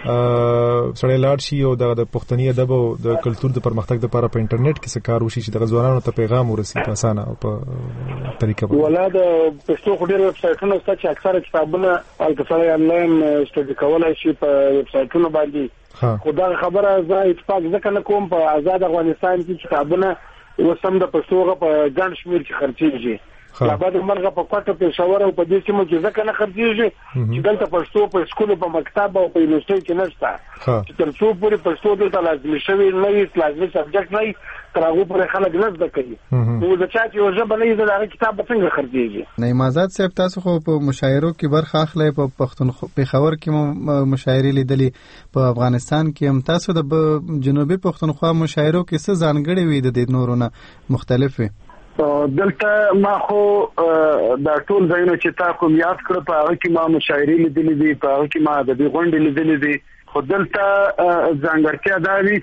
سړی لاړ شي او د پښتني ادب او د کلتور د پرمختګ لپاره په انټرنیټ کې څه کار وشي چې د غزوانانو ته پیغام ورسي په اسانه او په طریقه باندې. ولا د پښتو خو ډېر ویب سایټونه شته چې اکثره کتابونه هلته سړی انلاین سټډي کولی شي په ویب سایټونو باندې. خو دا خبره زه اتفاق ځکه نه کوم په آزاد افغانستان کې کتابونه اوس هم د پښتو په ګڼ شمېر کې خرڅېږي. لا بعد مرغه په کوټه پېښور او په دې سیمو کې ځکه نه خرڅېږي چې دلته پښتو په سکول په مکتب او په یونیورسيټي کې نشته. چې تر څو پورې پښتو دلته لازمي شوی نه وي، لازمي سبجیکټ نه وي، تر هغه پورې خلک نه زده کوي. نو د چا چې یو ژبه نه زده هغه کتاب به څنګه خرڅېږي؟ نعیم آزاد صاحب، تاسو خو په مشاعرو کې برخه اخلئ، په پېښور کې مو مشاعرې لیدلې، په افغانستان کې هم. تاسو د جنوبي پښتونخوا مشاعرو کې څه ځانګړې وي د دې نورو نه مختلف وي؟ دلته ما خو دا ټول ځایونه چې تا کوم یاد کړ په هغه کې ما مشاعرې لیدلې دي، په هغه کې ما ادبي غونډې لیدلې دي. خو دلته ځانګړتیا دا وي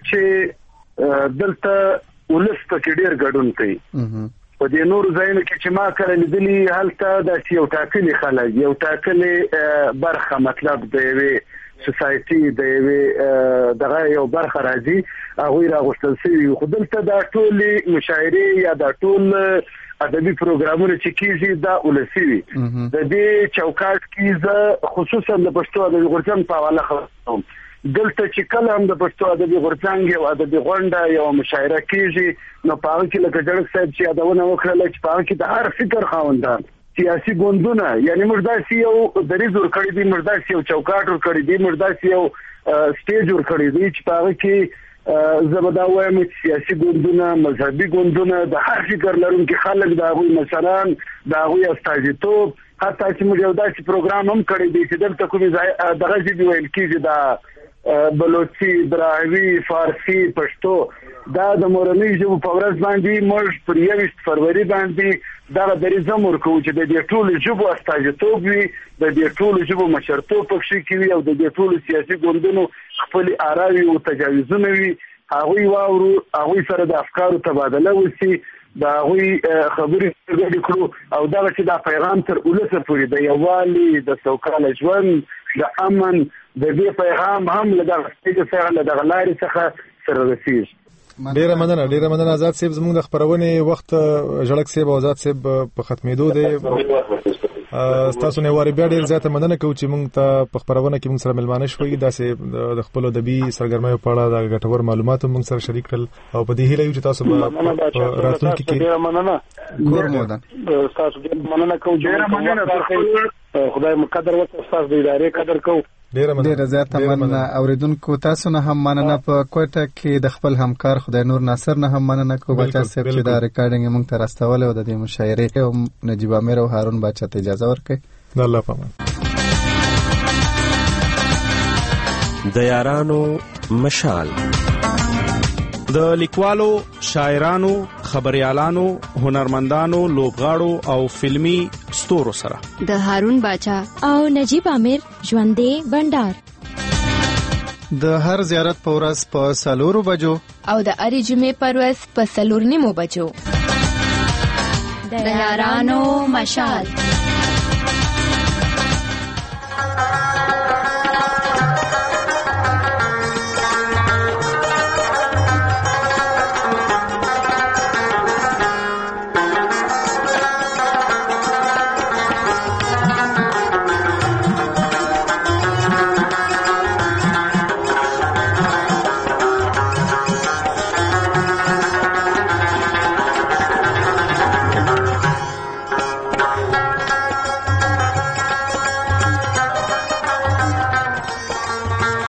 چې دلته ولس پکې ډېر ګډون کوي. په دې نورو ځایونو کې چې ما کړه لیدلې هلته د یو ټاکلي خلک، یو ټاکلي برخه، مطلب د یوې سوسایټي د یوې دغه یو برخه راځي، هغوی راغوښتل شوي. خو دلته دا ټولې مشاعرې یا دا ټول ادبي پروګرامونه چې کېږي دا ولسي وي. د دې چوکاټ کې زه خصوصا د پښتو ادبي غورځنګ په حواله خبرې کوم. دلته چې کله هم د پښتو ادبي غورځنګ یو ادبي غونډه یو مشاعره کېږي، نو په هغه کې لکه جړک صاحب چې یادونه وکړله چې په هغه کې د هر فکر خاوندان سیاسي ګوندونه، یعنی موږ داسې یو دریځ ورکړی دی، موږ داسې یو چوکاټ ورکړی دی، موږ داسې یو سټیج ورکړی دی چې په هغه کې زه به دا وایم چې سیاسي ګوندونه، مذهبي ګوندونه، د هر فکر لرونکي خلک، د هغوی مشران، د هغوی استازیتوب، حتی چې موږ یو داسې پروګرام هم کړی دی چې دلته کومې دغه ژبې ویل کېږي، د بلوچي، براهوي، فارسي، پښتو، دا د مورنۍ ژبو په ورځ باندې موږ پر 21 فروری باندې دغه دریځ هم ورکوو چې د دې ټولو ژبو استازیتوب وي، د دې ټولو ژبو مشرتوب پکښې کې وي او د دې ټولو سیاسي ګوندونو خپلې آراوي او تجاویزونه وي، هغوی واورو، هغوی سره د افکارو تبادله وشي، د هغوی خبرې ګډې کړو او دغه چې دا پیغام تر ولسه پورې د یووالي، د سوکاله ژوند، د امن، د دې پیغام هم له دغه سټیج څخه، له دغه لارې څخه سره رسېږي. ډیره مننه آزاد صاحب. زموږ د خبرونې وخت جړک صاحب او آزاد صاحب په ختمېدو دی. تاسو نه واری بیا ډیر زیاته مننه کوم چې موږ ته په خبرونه کې موږ سره ملمانه شوي، داسې د خپل ادبي سرګرمیو په اړه د ګټور معلومات موږ سره شریک کړل او په دې هیله یو چې تاسو په راتلونکي کې ډیر مننه. تاسو ډیر مننه کوم. ډیر مننه. خدای مقدر وکړي، تاسو د ادارې قدر کوو. ډیره زیاته مننه. اوریدونکو تاسو نه هم مننه. په کوټه کې د خپل همکار خدای نور ناصر نه هم مننه کوم بچا صاحب چې دا ریکارډینګ موږ ته راستول او د دې مشاعرې او نجیب امیر او هارون بچا ته اجازه ورکړي. الله پامان. د یارانو مشال، د لیکوالو، شاعرانو، خبريالانو، هنرمندانو، لوبغاړو او فلمی ستورو سره د هارون باچا او نجیب عامر ژوندې بندر د هر زیارت په ورځ په 4 بجو او د اړې جمعې په ورځ په 4:30 بجو د یارانو مشال